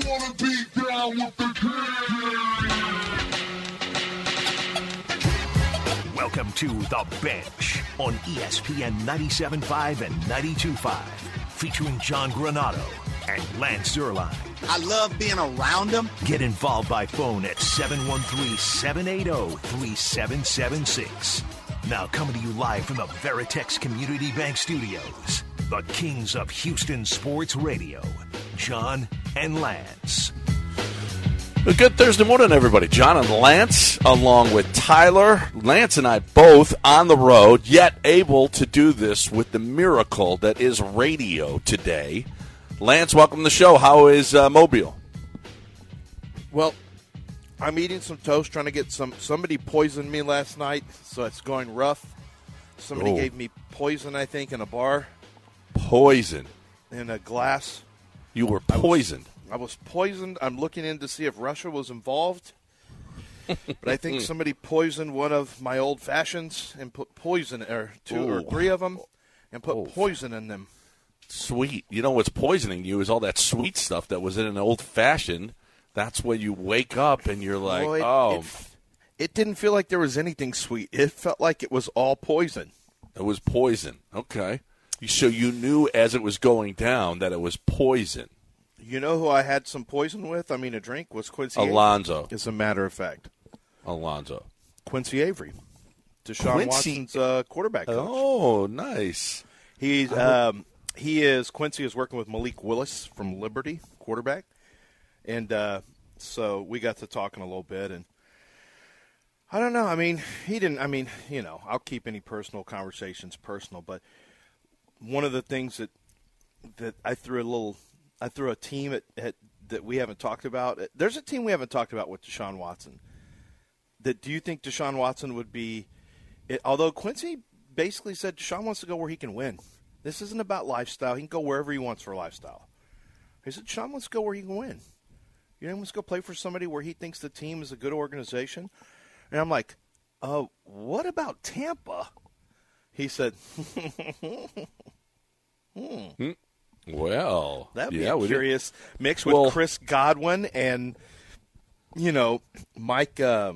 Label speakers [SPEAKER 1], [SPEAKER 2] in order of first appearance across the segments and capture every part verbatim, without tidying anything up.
[SPEAKER 1] wanna be down with the king.
[SPEAKER 2] Welcome to The Bench on E S P N ninety-seven point five and ninety-two point five, featuring John Granado and Lance Zierlein.
[SPEAKER 3] I love being around them.
[SPEAKER 2] Get involved by phone at seven one three, seven eight zero, three seven seven six. Now coming to you live from the Veritex Community Bank Studios, the kings of Houston Sports Radio, John and Lance.
[SPEAKER 4] A good Thursday morning, everybody. John and Lance, along with Tyler. Lance and I both on the road, yet able to do this with the miracle that is radio today. Lance, welcome to the show. How is uh, Mobile?
[SPEAKER 5] Well, I'm eating some toast, trying to get some. Somebody poisoned me last night, so it's going rough. Somebody
[SPEAKER 4] Oh.
[SPEAKER 5] gave me poison, I think, in a bar,
[SPEAKER 4] Poison.
[SPEAKER 5] in a glass.
[SPEAKER 4] You were
[SPEAKER 5] I was-
[SPEAKER 4] poisoned.
[SPEAKER 5] I was poisoned. I'm looking in to see if Russia was involved. But I think somebody poisoned one of my old fashions and put poison, or two or
[SPEAKER 4] Oh.
[SPEAKER 5] three of them, and put
[SPEAKER 4] Oh.
[SPEAKER 5] poison in them.
[SPEAKER 4] Sweet. You know what's poisoning you is all that sweet stuff that was in an old fashioned. That's when you wake up and you're like,
[SPEAKER 5] Well, it,
[SPEAKER 4] oh,
[SPEAKER 5] it, it didn't feel like there was anything sweet. It felt like it was all poison.
[SPEAKER 4] it was poison. Okay. So you knew as it was going down that it was poison.
[SPEAKER 5] You know who I had some poison with? I mean, a drink was Quincy
[SPEAKER 4] Alonzo.
[SPEAKER 5] Avery, as a matter of fact.
[SPEAKER 4] Alonzo.
[SPEAKER 5] Quincy Avery, Deshaun
[SPEAKER 4] Quincy-
[SPEAKER 5] Watson's uh, quarterback coach.
[SPEAKER 4] Oh, nice.
[SPEAKER 5] He's um, he is Quincy is working with Malik Willis from Liberty, quarterback, and uh, so we got to talking a little bit, and I don't know. I mean, he didn't. I mean, you know, I'll keep any personal conversations personal, but one of the things that that I threw a little, I threw a team at, at that we haven't talked about. There's a team we haven't talked about with Deshaun Watson. That do you think Deshaun Watson would be? It, although Quincy basically said Deshaun wants to go where he can win. This isn't about lifestyle. He can go wherever he wants for lifestyle. He said Deshaun wants to go where he can win. You know, he wants to go play for somebody where he thinks the team is a good organization. And I'm like, oh, what about Tampa? He said, hmm.
[SPEAKER 4] Well,
[SPEAKER 5] That'd be
[SPEAKER 4] yeah,
[SPEAKER 5] a
[SPEAKER 4] we
[SPEAKER 5] curious mix with
[SPEAKER 4] Well-
[SPEAKER 5] Chris Godwin and, you know, Mike. Uh,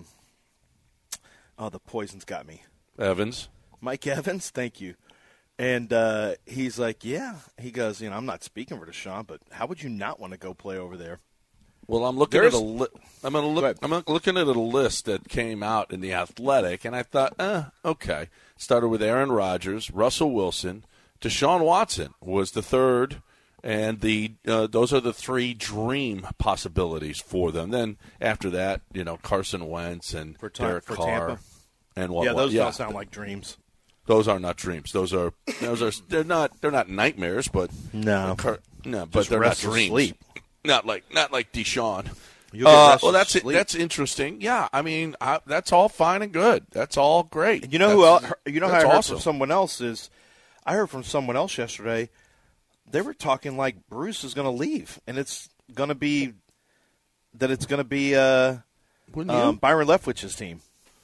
[SPEAKER 5] oh, the poison's got me.
[SPEAKER 4] did. Evans.
[SPEAKER 5] Mike Evans, thank you. And uh, he's like, yeah. He goes, you know, I'm not speaking for Deshaun, but how would you not want to go play over there?
[SPEAKER 4] Well, I'm looking
[SPEAKER 5] There's-
[SPEAKER 4] at a li- I'm gonna
[SPEAKER 5] Go
[SPEAKER 4] look.
[SPEAKER 5] ahead.
[SPEAKER 4] I'm looking at a list that came out in the Athletic, and I thought, eh, okay. Started with Aaron Rodgers, Russell Wilson, Deshaun Watson was the third, and the uh, those are the three dream possibilities for them. Then after that, you know, Carson Wentz and
[SPEAKER 5] For Tam-
[SPEAKER 4] Derek
[SPEAKER 5] for
[SPEAKER 4] Carr,
[SPEAKER 5] Tampa?
[SPEAKER 4] and what?
[SPEAKER 5] yeah, those
[SPEAKER 4] yeah,
[SPEAKER 5] don't sound like dreams.
[SPEAKER 4] those are not dreams. Those are those are they're not they're not nightmares, but
[SPEAKER 5] No.
[SPEAKER 4] Car- no, but
[SPEAKER 5] Just
[SPEAKER 4] they're not
[SPEAKER 5] restful
[SPEAKER 4] dreams.
[SPEAKER 5] sleep.
[SPEAKER 4] Not like not like Deshaun.
[SPEAKER 5] You'll get
[SPEAKER 4] Uh,
[SPEAKER 5] restful
[SPEAKER 4] well, that's it.
[SPEAKER 5] sleep.
[SPEAKER 4] That's interesting. Yeah, I mean, I, that's all fine and good. That's all great.
[SPEAKER 5] You know who
[SPEAKER 4] That's-
[SPEAKER 5] else? You know how
[SPEAKER 4] that's
[SPEAKER 5] I heard
[SPEAKER 4] awesome.
[SPEAKER 5] from someone else is, I heard from someone else yesterday. They were talking like Bruce is going to leave, and it's going to be that it's going to be uh,
[SPEAKER 4] Wouldn't you?
[SPEAKER 5] um, Byron Leftwich's team.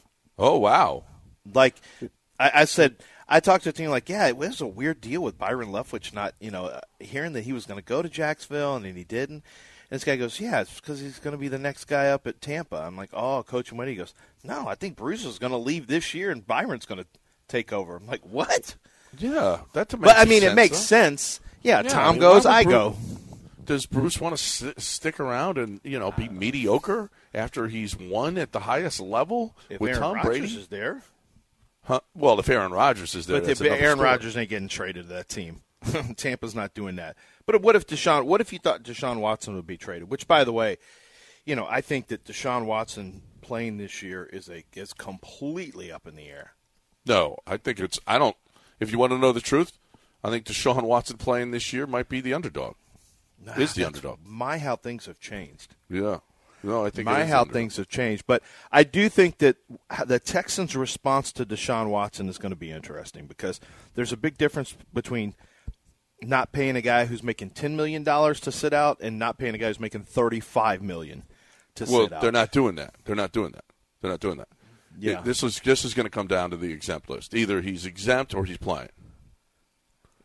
[SPEAKER 4] Oh wow.
[SPEAKER 5] Like I, I said, I talked to the team like, yeah, it was a weird deal with Byron Leftwich not, you know, uh, hearing that he was going to go to Jacksonville and then he didn't. And this guy goes, yeah, it's because he's going to be the next guy up at Tampa. I'm like, oh, Coach Wentz. He goes, no, I think Bruce is going to leave this year and Byron's going to take over. I'm like, what?
[SPEAKER 4] Yeah, that.
[SPEAKER 5] But I mean,
[SPEAKER 4] sense,
[SPEAKER 5] it makes
[SPEAKER 4] though.
[SPEAKER 5] sense. Yeah,
[SPEAKER 4] Yeah, I
[SPEAKER 5] Tom
[SPEAKER 4] mean,
[SPEAKER 5] goes,
[SPEAKER 4] why would
[SPEAKER 5] I
[SPEAKER 4] Bruce-
[SPEAKER 5] go.
[SPEAKER 4] Does Bruce want to s- stick around and you know be mediocre after he's won at the highest level
[SPEAKER 5] If
[SPEAKER 4] with
[SPEAKER 5] Aaron
[SPEAKER 4] Tom
[SPEAKER 5] Rodgers
[SPEAKER 4] Brady?
[SPEAKER 5] is there.
[SPEAKER 4] Huh? Well, if Aaron Rodgers is there,
[SPEAKER 5] But
[SPEAKER 4] that's
[SPEAKER 5] if
[SPEAKER 4] another
[SPEAKER 5] Aaron
[SPEAKER 4] story.
[SPEAKER 5] Rodgers ain't getting traded to that team. Tampa's not doing that. But what if Deshaun? What if you thought Deshaun Watson would be traded? Which, by the way, you know, I think that Deshaun Watson playing this year is a is completely up in the air.
[SPEAKER 4] No, I think it's. I don't. If you want to know the truth, I think Deshaun Watson playing this year might be the underdog.
[SPEAKER 5] Nah,
[SPEAKER 4] Is the
[SPEAKER 5] that's
[SPEAKER 4] underdog?
[SPEAKER 5] My how things have changed.
[SPEAKER 4] Yeah. No, I think
[SPEAKER 5] My
[SPEAKER 4] it is
[SPEAKER 5] how
[SPEAKER 4] underdog.
[SPEAKER 5] things have changed. But I do think that the Texans' response to Deshaun Watson is going to be interesting because there's a big difference between not paying a guy who's making ten million dollars to sit out and not paying a guy who's making thirty-five million dollars to
[SPEAKER 4] Well,
[SPEAKER 5] sit out.
[SPEAKER 4] they're not doing that. They're not doing that. They're not doing that.
[SPEAKER 5] Yeah.
[SPEAKER 4] This is this is going to come down to the exempt list. Either he's exempt or he's playing.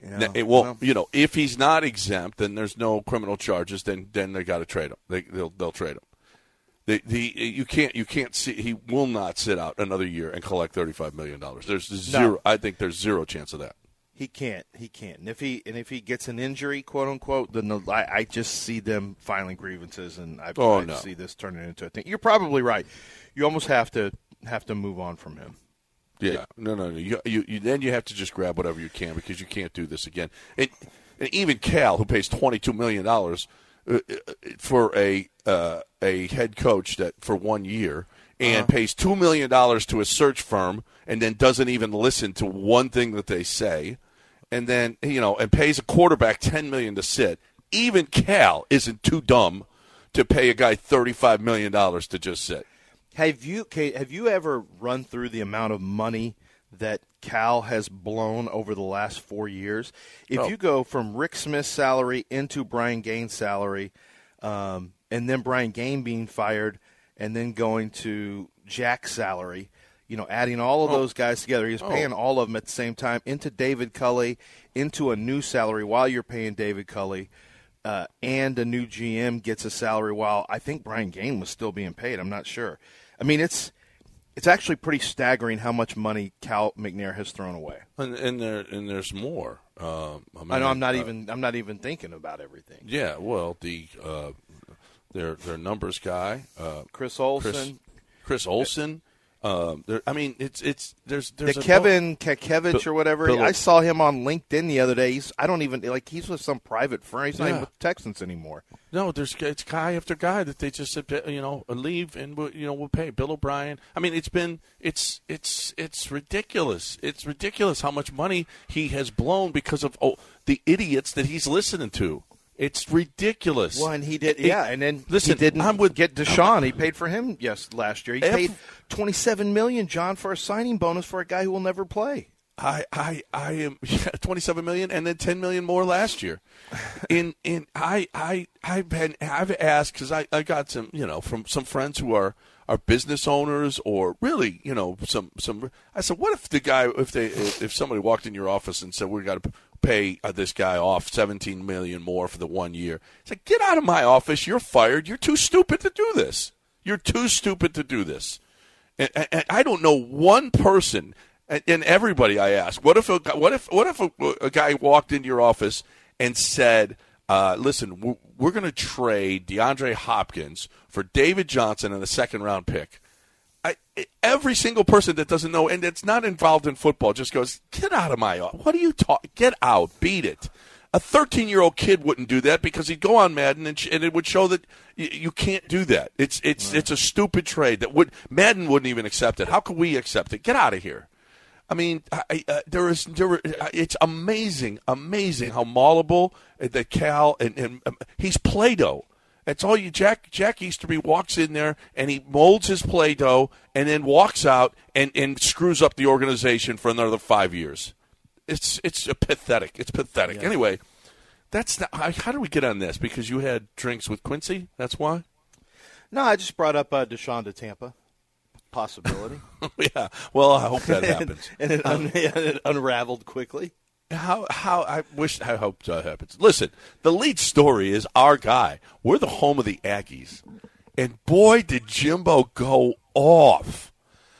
[SPEAKER 5] Yeah,
[SPEAKER 4] Now, it won't.
[SPEAKER 5] well.
[SPEAKER 4] You know, if he's not exempt, then there's no criminal charges. Then then they got to trade him. They they'll they'll trade him. The the you can't you can't see he will not sit out another year and collect thirty-five million dollars. There's zero.
[SPEAKER 5] No.
[SPEAKER 4] I think there's zero chance of that.
[SPEAKER 5] He can't. He can't. And if he and if he gets an injury, quote unquote, then the, I, I just see them filing grievances, and I,
[SPEAKER 4] Oh,
[SPEAKER 5] I
[SPEAKER 4] no.
[SPEAKER 5] see this turning into a thing. You're probably right. You almost have to have to move on from him.
[SPEAKER 4] Yeah, no, no, no. You, you, you, then you have to just grab whatever you can because you can't do this again. And, and even Cal, who pays twenty-two million dollars uh, for a uh, a head coach that for one year, and
[SPEAKER 5] Uh-huh.
[SPEAKER 4] pays two million dollars to a search firm, and then doesn't even listen to one thing that they say, and then you know, and pays a quarterback ten million dollars to sit. Even Cal isn't too dumb to pay a guy thirty-five million dollars to just sit.
[SPEAKER 5] Have you Kate, have you ever run through the amount of money that Cal has blown over the last four years? If
[SPEAKER 4] Oh.
[SPEAKER 5] you go from Rick Smith's salary into Brian Gaines' salary, um, and then Brian Gaines being fired, and then going to Jack's salary, you know, adding all of
[SPEAKER 4] Oh.
[SPEAKER 5] those guys together, he's
[SPEAKER 4] Oh.
[SPEAKER 5] paying all of them at the same time, into David Culley, into a new salary while you're paying David Culley. Uh, and a new G M gets a salary while I think Brian Gaines was still being paid. I'm not sure. I mean, it's it's actually pretty staggering how much money Cal McNair has thrown away.
[SPEAKER 4] And, and there and there's more. Um, I, mean,
[SPEAKER 5] I know I'm not
[SPEAKER 4] uh,
[SPEAKER 5] even I'm not even thinking about everything.
[SPEAKER 4] Yeah, well, the uh, their their numbers guy, uh,
[SPEAKER 5] Chris Olsen,
[SPEAKER 4] Chris, Chris Olsen. Um, there, I mean, it's it's there's
[SPEAKER 5] the
[SPEAKER 4] there's a
[SPEAKER 5] Kevin Kakevich or whatever.
[SPEAKER 4] Bill-
[SPEAKER 5] I saw him on LinkedIn the other day. He's I don't even like he's with some private firm. He's not
[SPEAKER 4] Yeah.
[SPEAKER 5] even with the Texans anymore.
[SPEAKER 4] No, there's it's guy after guy that they just said, you know, leave and we'll, you know we'll pay. Bill O'Brien. I mean, it's been it's it's it's ridiculous. It's ridiculous how much money he has blown because of oh, the idiots that he's listening to. It's ridiculous.
[SPEAKER 5] Well, and he did,
[SPEAKER 4] It-
[SPEAKER 5] yeah. And then
[SPEAKER 4] listen,
[SPEAKER 5] he didn't
[SPEAKER 4] I'm with
[SPEAKER 5] get Deshaun. He paid for him yes last year. He
[SPEAKER 4] Every-
[SPEAKER 5] paid twenty-seven million, John, for a signing bonus for a guy who will never play.
[SPEAKER 4] I, I, I am yeah, twenty-seven million and then ten million more last year. In, in, I, I, I've been, I've asked because I, I got some, you know, from some friends who are, are business owners or really, you know, some, some. I said, what if the guy, if they, if, if somebody walked in your office and said, we got to pay uh, this guy off seventeen million more for the one year? It's like, get out of my office. You're fired. You're too stupid to do this. You're too stupid to do this. And, and, and I don't know one person. And, and everybody, I ask, what if a what if what if a, a guy walked into your office and said, uh, "Listen, we're, we're going to trade DeAndre Hopkins for David Johnson and a second round pick." I, every single person that doesn't know and that's not involved in football just goes, "Get out of my office! What are you talking? Get out! Beat it!" A thirteen-year-old kid wouldn't do that because he'd go on Madden and, sh- and it would show that y- you can't do that. It's it's right. It's a stupid trade that would Madden wouldn't even accept it. How could we accept it? Get out of here! I mean, I, uh, there is there. It's amazing, amazing how malleable that Cal and, and um, he's Play-Doh. That's all you. Jack Jack Easterby walks in there and he molds his Play-Doh and then walks out and, and screws up the organization for another five years. It's it's pathetic. It's pathetic. Yeah. Anyway, that's not, how do we get on this? Because you had drinks with Quincy. That's why.
[SPEAKER 5] No, I just brought up uh, Deshaun to Tampa. Possibility.
[SPEAKER 4] Yeah. Well, I hope that happens.
[SPEAKER 5] and, it un- and it unraveled quickly.
[SPEAKER 4] How how I wish I hope that happens. Listen, the lead story is our guy. We're the home of the Aggies, and boy, did Jimbo go off.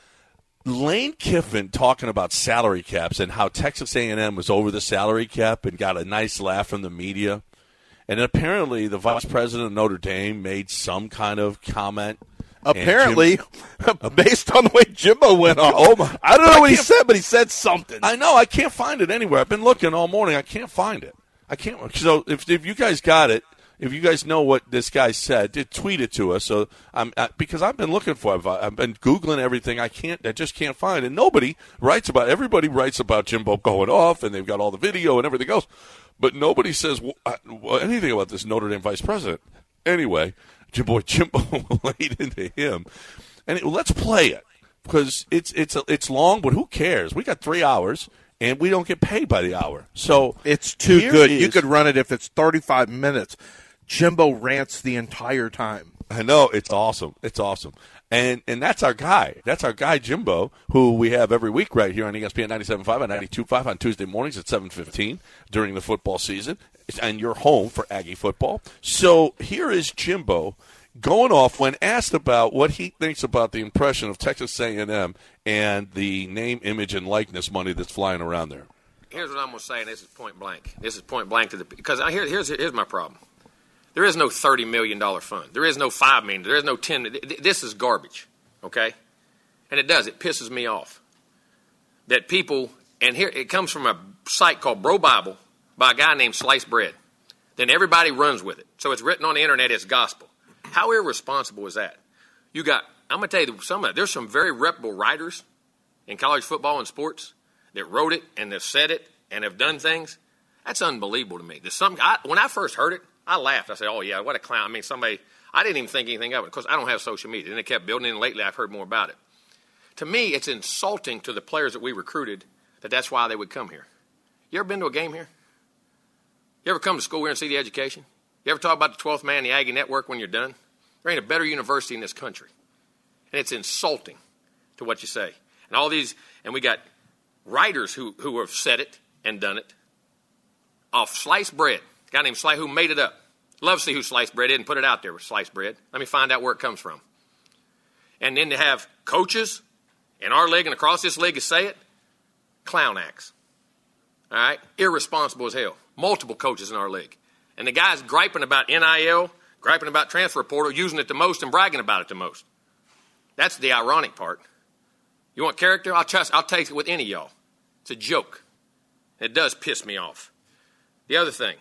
[SPEAKER 4] Lane Kiffin talking about salary caps and how Texas A and M was over the salary cap and got a nice laugh from the media, and apparently the vice president of Notre Dame made some kind of comment.
[SPEAKER 5] Apparently, Jim, based on the way Jimbo went off.
[SPEAKER 4] Oh my!
[SPEAKER 5] I don't know what he said, but he said something.
[SPEAKER 4] I know. I can't find it anywhere. I've been looking all morning. I can't find it. I can't. So if if you guys got it, if you guys know what this guy said, did tweet it to us. So I'm uh, because I've been looking for it. I've been Googling everything. I can't. I just can't find it. And nobody writes about. Everybody writes about Jimbo going off, and they've got all the video and everything else. But nobody says well, anything about this Notre Dame vice president. Anyway. Your boy Jimbo laid into him, and it, let's play it because it's it's a, it's long, but who cares? We got three hours, and we don't get paid by the hour, so
[SPEAKER 5] it's too good.
[SPEAKER 4] Is,
[SPEAKER 5] you could run it if it's thirty-five minutes. Jimbo rants the entire time.
[SPEAKER 4] I know. It's awesome. It's awesome. And and that's our guy. That's our guy, Jimbo, who we have every week right here on E S P N ninety-seven point five and ninety-two point five on Tuesday mornings at seven fifteen during the football season. And you're home for Aggie football. So here is Jimbo going off when asked about what he thinks about the impression of Texas A and M and the name, image, and likeness money that's flying around there.
[SPEAKER 6] Here's what I'm going to say, and this is point blank. This is point blank to the – because I, here, here's, here's my problem. There is no thirty million dollars fund. There is no five million dollars. There is no ten million dollars. This is garbage, okay? And it does. It pisses me off that people – and here it comes from a site called Bro Bible by a guy named Sliced Bread. Then everybody runs with it. So it's written on the internet as gospel. How irresponsible is that? You got – I'm going to tell you, some of it, there's some very reputable writers in college football and sports that wrote it and have said it and have done things. That's unbelievable to me. There's some, I, when I first heard it, I laughed. I said, oh, yeah, what a clown. I mean, somebody – I didn't even think anything of it because I don't have social media. And it kept building, and lately I've heard more about it. To me, it's insulting to the players that we recruited that that's why they would come here. You ever been to a game here? You ever come to school here and see the education? You ever talk about the twelfth man, the Aggie Network when you're done? There ain't a better university in this country. And it's insulting to what you say. And all these – and we got writers who, who have said it and done it off Sliced Bread. A guy named Slice who made it up. Love to see who Sliced Bread is and put it out there with Sliced Bread. Let me find out where it comes from. And then to have coaches in our league and across this league to say it, clown acts. All right? Irresponsible as hell. Multiple coaches in our league. And the guy's griping about N I L, griping about transfer portal, using it the most and bragging about it the most. That's the ironic part. You want character? I'll trust, I'll take it with any of y'all. It's a joke. It does piss me off. The other thing,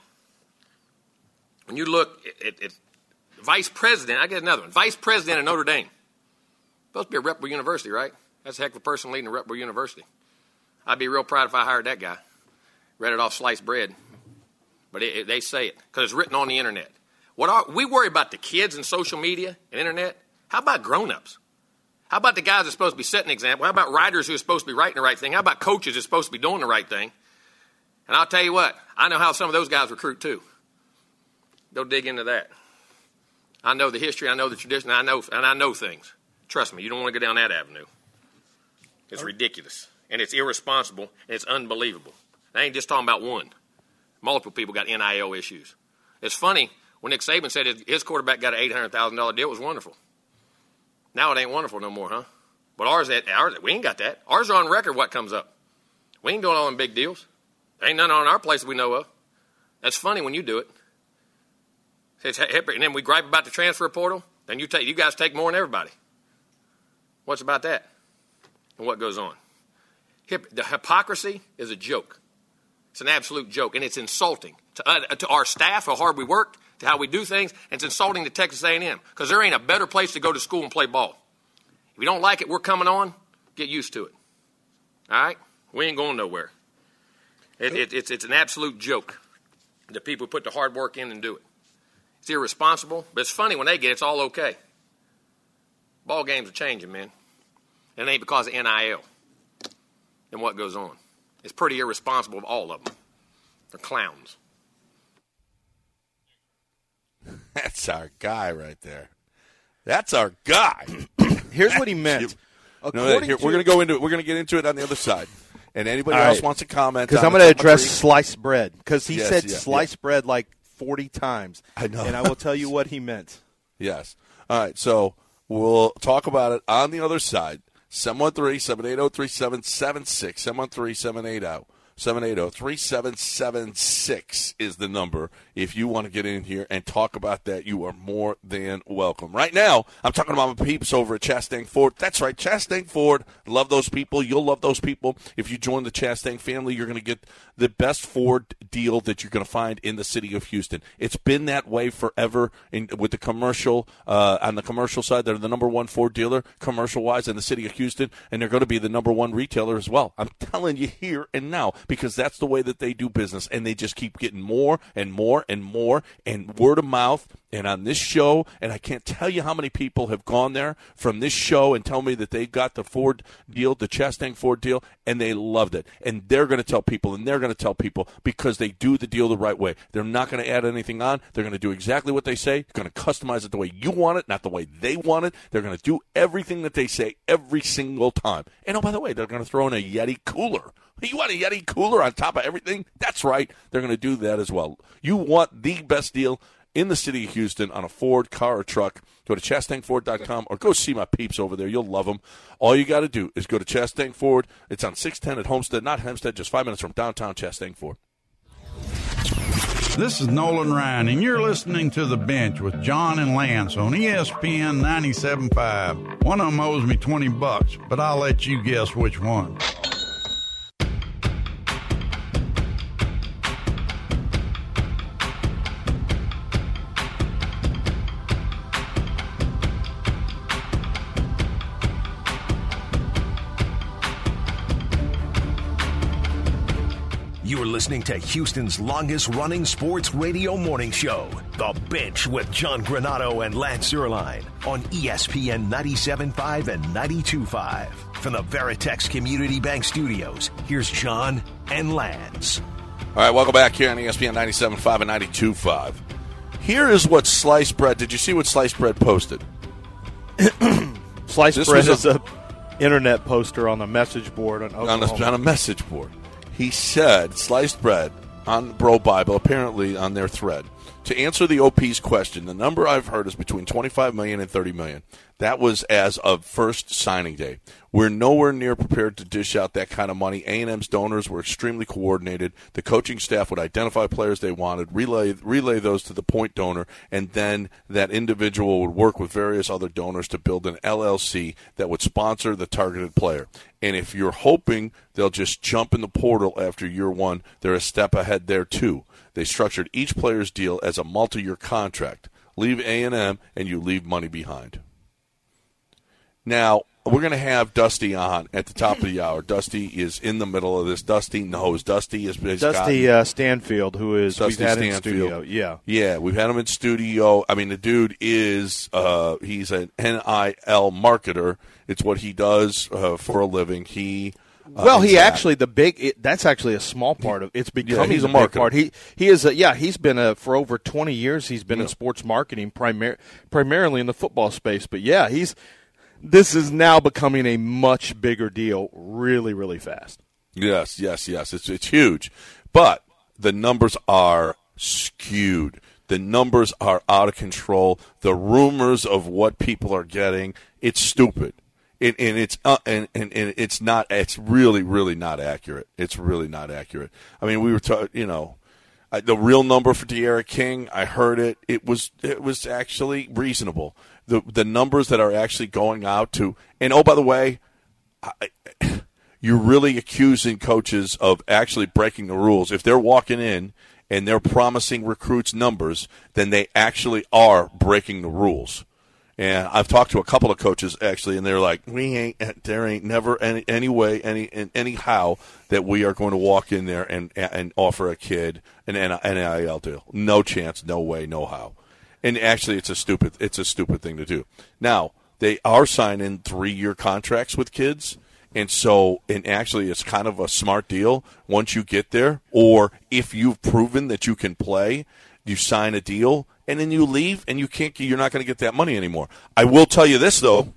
[SPEAKER 6] when you look at, at vice president, I get another one. Vice president of Notre Dame. Supposed to be a reputable university, right? That's a heck of a person leading a reputable university. I'd be real proud if I hired that guy. Read it off Sliced Bread. But it, it, they say it because it's written on the internet. What are, we worry about the kids and social media and internet. How about grown-ups? How about the guys that are supposed to be setting an example? How about writers who are supposed to be writing the right thing? How about coaches that are supposed to be doing the right thing? And I'll tell you what, I know how some of those guys recruit too. Go dig into that. I know the history, I know the tradition, I know, and I know things. Trust me, you don't want to go down that avenue. It's ridiculous, and it's irresponsible, and it's unbelievable. I ain't just talking about one. Multiple people got N I L issues. It's funny, when Nick Saban said his, his quarterback got an eight hundred thousand dollars deal, it was wonderful. Now it ain't wonderful no more, huh? But ours, ours, we ain't got that. Ours are on record what comes up. We ain't doing all them big deals. There ain't none on our place that we know of. That's funny when you do it. It's, and then we gripe about the transfer portal, then you take, you guys take more than everybody. What's about that? And what goes on? Hip, the hypocrisy is a joke. It's an absolute joke, and it's insulting to, uh, to our staff, how hard we work, to how we do things, and it's insulting to Texas A and M because there ain't a better place to go to school and play ball. If you don't like it, we're coming on. Get used to it. All right? We ain't going nowhere. It, it, it's, it's an absolute joke that people put the hard work in and do it. It's irresponsible, but it's funny when they get it, it's all okay. Ball games are changing, man. And it ain't because of N I L and what goes on. It's pretty irresponsible of all of them. They're clowns.
[SPEAKER 4] That's our guy right there. That's our guy.
[SPEAKER 5] Here's what he meant.
[SPEAKER 4] No, here, we're going to go into it. We're going to get into it on the other side. And anybody
[SPEAKER 5] All
[SPEAKER 4] else
[SPEAKER 5] right.
[SPEAKER 4] wants to comment?
[SPEAKER 5] Because
[SPEAKER 4] on
[SPEAKER 5] I'm going to address
[SPEAKER 4] three.
[SPEAKER 5] sliced bread. Because he
[SPEAKER 4] Yes,
[SPEAKER 5] said
[SPEAKER 4] yeah,
[SPEAKER 5] sliced bread like forty times.
[SPEAKER 4] I know.
[SPEAKER 5] And I will tell you what he meant.
[SPEAKER 4] Yes. All right. So we'll talk about it on the other side. seven one three, seven eight zero, three seven seven six. seven one three, seven eight zero, seven eight zero, three seven seven six is the number. If you want to get in here and talk about that, you are more than welcome. Right now, I'm talking about my peeps over at Chastang Ford. That's right, Chastang Ford. Love those people. You'll love those people. If you join the Chastang family, you're going to get the best Ford deal that you're going to find in the city of Houston. It's been that way forever in, with the commercial, uh, on the commercial side. They're the number one Ford dealer, commercial-wise, in the city of Houston, and they're going to be the number one retailer as well. I'm telling you here and now, because that's the way that they do business, and they just keep getting more and more and more, and word of mouth And on this show, and I can't tell you how many people have gone there from this show and tell me that they got the Ford deal, the Chastang Ford deal, and they loved it. And they're going to tell people, and they're going to tell people because they do the deal the right way. They're not going to add anything on. They're going to do exactly what they say. They're going to customize it the way you want it, not the way they want it. They're going to do everything that they say every single time. And, oh, by the way, they're going to throw in a Yeti cooler. You want a Yeti cooler on top of everything? That's right. They're going to do that as well. You want the best deal in the city of Houston on a Ford car or truck. Go to Chastang Ford dot com or go see my peeps over there. You'll love them. All you got to do is go to Chastang Ford. It's on six ten at Homestead, not Hempstead, just five minutes from downtown Chastang Ford.
[SPEAKER 7] This is Nolan Ryan, and you're listening to The Bench with John and Lance on E S P N ninety-seven point five. One of them owes me twenty bucks, but I'll let you guess which one.
[SPEAKER 2] You're listening to Houston's longest-running sports radio morning show, The Bench with John Granato and Lance Zierlein on E S P N ninety-seven point five and ninety-two point five. From the Veritex Community Bank Studios, here's John and Lance.
[SPEAKER 4] All right, welcome back here on E S P N ninety-seven point five and ninety-two point five. Here is what Sliced Bread, did you see what Sliced Bread posted?
[SPEAKER 5] Sliced
[SPEAKER 4] This
[SPEAKER 5] Bread
[SPEAKER 4] was
[SPEAKER 5] is a internet poster on a message board on
[SPEAKER 4] on
[SPEAKER 5] Oklahoma.
[SPEAKER 4] a, on a message board. He said, Sliced Bread, on Bro Bible, apparently on their thread, to answer the O P's question, the number I've heard is between twenty-five million dollars and thirty million dollars. That was as of first signing day. We're nowhere near prepared to dish out that kind of money. A and M's donors were extremely coordinated. The coaching staff would identify players they wanted, relay relay those to the point donor, and then that individual would work with various other donors to build an L L C that would sponsor the targeted player. And if you're hoping they'll just jump in the portal after year one, they're a step ahead there too. They structured each player's deal as a multi-year contract. Leave A and M, and you leave money behind. Now, we're going to have Dusty on at the top of the hour. Dusty is in the middle of this. Dusty knows. Dusty is has
[SPEAKER 5] Dusty
[SPEAKER 4] gotten,
[SPEAKER 5] uh, Stanfield, who is
[SPEAKER 4] Dusty
[SPEAKER 5] we've had
[SPEAKER 4] Stanfield.
[SPEAKER 5] in studio. Yeah,
[SPEAKER 4] yeah, we've had him in studio. I mean, the dude is uh, he's an N I L marketer. It's what he does uh, for a living. He uh,
[SPEAKER 5] well, he
[SPEAKER 4] that.
[SPEAKER 5] actually the big. It, that's actually a small part of it's becoming
[SPEAKER 4] yeah, he's
[SPEAKER 5] a
[SPEAKER 4] a
[SPEAKER 5] big
[SPEAKER 4] marketer.
[SPEAKER 5] part. He he is a, yeah. He's been a, for over twenty years. He's been
[SPEAKER 4] yeah.
[SPEAKER 5] in sports marketing, primar- primarily in the football space. But yeah, he's. This is now becoming a much bigger deal really, really fast.
[SPEAKER 4] Yes, yes, yes. It's it's huge. But the numbers are skewed. The numbers are out of control. The rumors of what people are getting, it's stupid. It, and it's uh, and, and, and it's not it's really, really not accurate. It's really not accurate. I mean, we were talking, you know, the real number for De'Ara King, I heard it. It was it was actually reasonable. The the numbers that are actually going out to, and oh, by the way, I, you're really accusing coaches of actually breaking the rules. If they're walking in and they're promising recruits numbers, then they actually are breaking the rules. And I've talked to a couple of coaches actually, and they're like, "We ain't there ain't never any any way any anyhow that we are going to walk in there and and offer a kid an N I L deal. No chance, no way, no how." And actually, it's a stupid it's a stupid thing to do. Now they are signing three year contracts with kids, and so and actually, it's kind of a smart deal once you get there, or if you've proven that you can play, you sign a deal. And then you leave, and you can't. You're not going to get that money anymore. I will tell you this, though.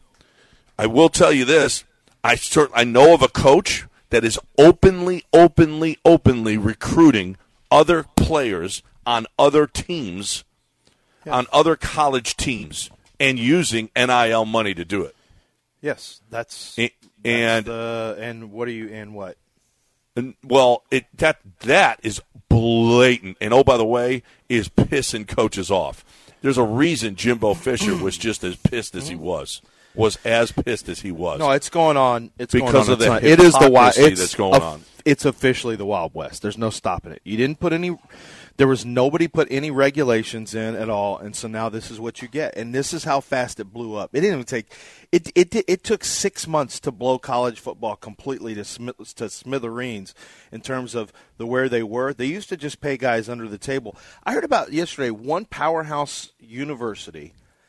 [SPEAKER 4] I will tell you this. I cert- I know of a coach that is openly, openly, openly recruiting other players on other teams, yeah. on other college teams, and using N I L money to do it.
[SPEAKER 5] Yes, that's
[SPEAKER 4] and
[SPEAKER 5] that's
[SPEAKER 4] and,
[SPEAKER 5] the, and what are you and what?
[SPEAKER 4] And, well, it that that is blatant, and oh, by the way, is pissing coaches off. There's a reason Jimbo Fisher was just as pissed as he was, was as pissed as he was.
[SPEAKER 5] No, it's going on. It's
[SPEAKER 4] because
[SPEAKER 5] going on
[SPEAKER 4] of the
[SPEAKER 5] ton. It is the wild.
[SPEAKER 4] hypocrisy
[SPEAKER 5] It's
[SPEAKER 4] that's going
[SPEAKER 5] of,
[SPEAKER 4] on.
[SPEAKER 5] It's officially the Wild West. There's no stopping it. You didn't put any. There was nobody put any regulations in at all, and so now this is what you get. And this is how fast it blew up. It didn't even take it. It it, it took six months to blow college football completely to smith, to smithereens in terms of the where they were. They used to just pay guys under the table. I heard about yesterday one powerhouse university,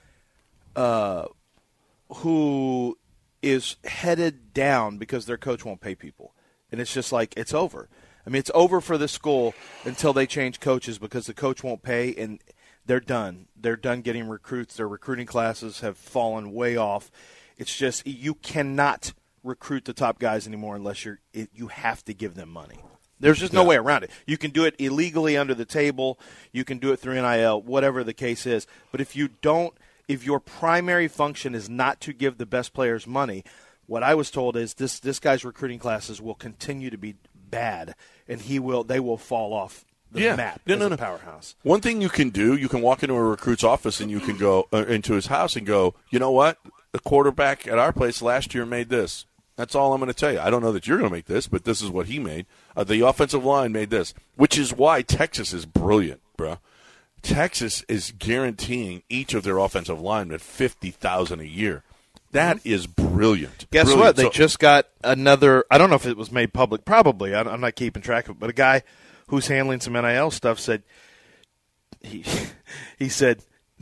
[SPEAKER 5] uh, who is headed down because their coach won't pay people, and it's just like it's over. I mean, it's over for the school until they change coaches because the coach won't pay, and they're done. They're done getting recruits. Their recruiting classes have fallen way off. It's just you cannot recruit the top guys anymore unless you're it, you have to give them money. There's just no yeah. way around it. You can do it illegally under the table. You can do it through N I L, whatever the case is. But if you don't, if your primary function is not to give the best players money, what I was told is this this guy's recruiting classes will continue to be bad, and he will they will fall off the
[SPEAKER 4] yeah.
[SPEAKER 5] map
[SPEAKER 4] no,
[SPEAKER 5] as
[SPEAKER 4] no,
[SPEAKER 5] a
[SPEAKER 4] no.
[SPEAKER 5] powerhouse.
[SPEAKER 4] One thing you can do, you can walk into a recruit's office and you can go uh, into his house and go, you know what? The quarterback at our place last year made this. That's all I'm going to tell you. I don't know that you're going to make this, but this is what he made. Uh, the offensive line made this, which is why Texas is brilliant, bro. Texas is guaranteeing each of their offensive linemen fifty thousand dollars a year. That is brilliant.
[SPEAKER 5] Guess
[SPEAKER 4] brilliant.
[SPEAKER 5] what? They
[SPEAKER 4] so,
[SPEAKER 5] just got another – I don't know if it was made public. Probably. I'm not keeping track of it. But a guy who's handling some N I L stuff said he, – he said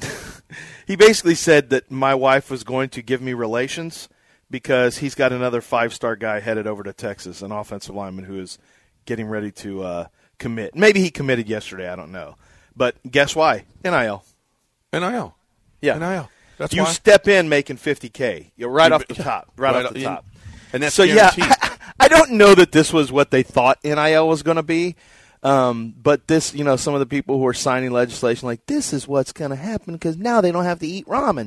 [SPEAKER 5] – he basically said that my wife was going to give me relations because he's got another five-star guy headed over to Texas, an offensive lineman who is getting ready to uh, commit. Maybe he committed yesterday. I don't know. But guess why? N I L.
[SPEAKER 4] N I L.
[SPEAKER 5] Yeah.
[SPEAKER 4] N I L. That's
[SPEAKER 5] you
[SPEAKER 4] why.
[SPEAKER 5] step in making fifty K. You're right
[SPEAKER 4] You,
[SPEAKER 5] off the top. Right, right off the
[SPEAKER 4] in,
[SPEAKER 5] top.
[SPEAKER 4] And that's
[SPEAKER 5] so,
[SPEAKER 4] guaranteed.
[SPEAKER 5] yeah, I, I don't know that this was what they thought N I L was going to be. Um, but this, you know, some of the people who are signing legislation like this is what's going to happen because now they don't have to eat ramen.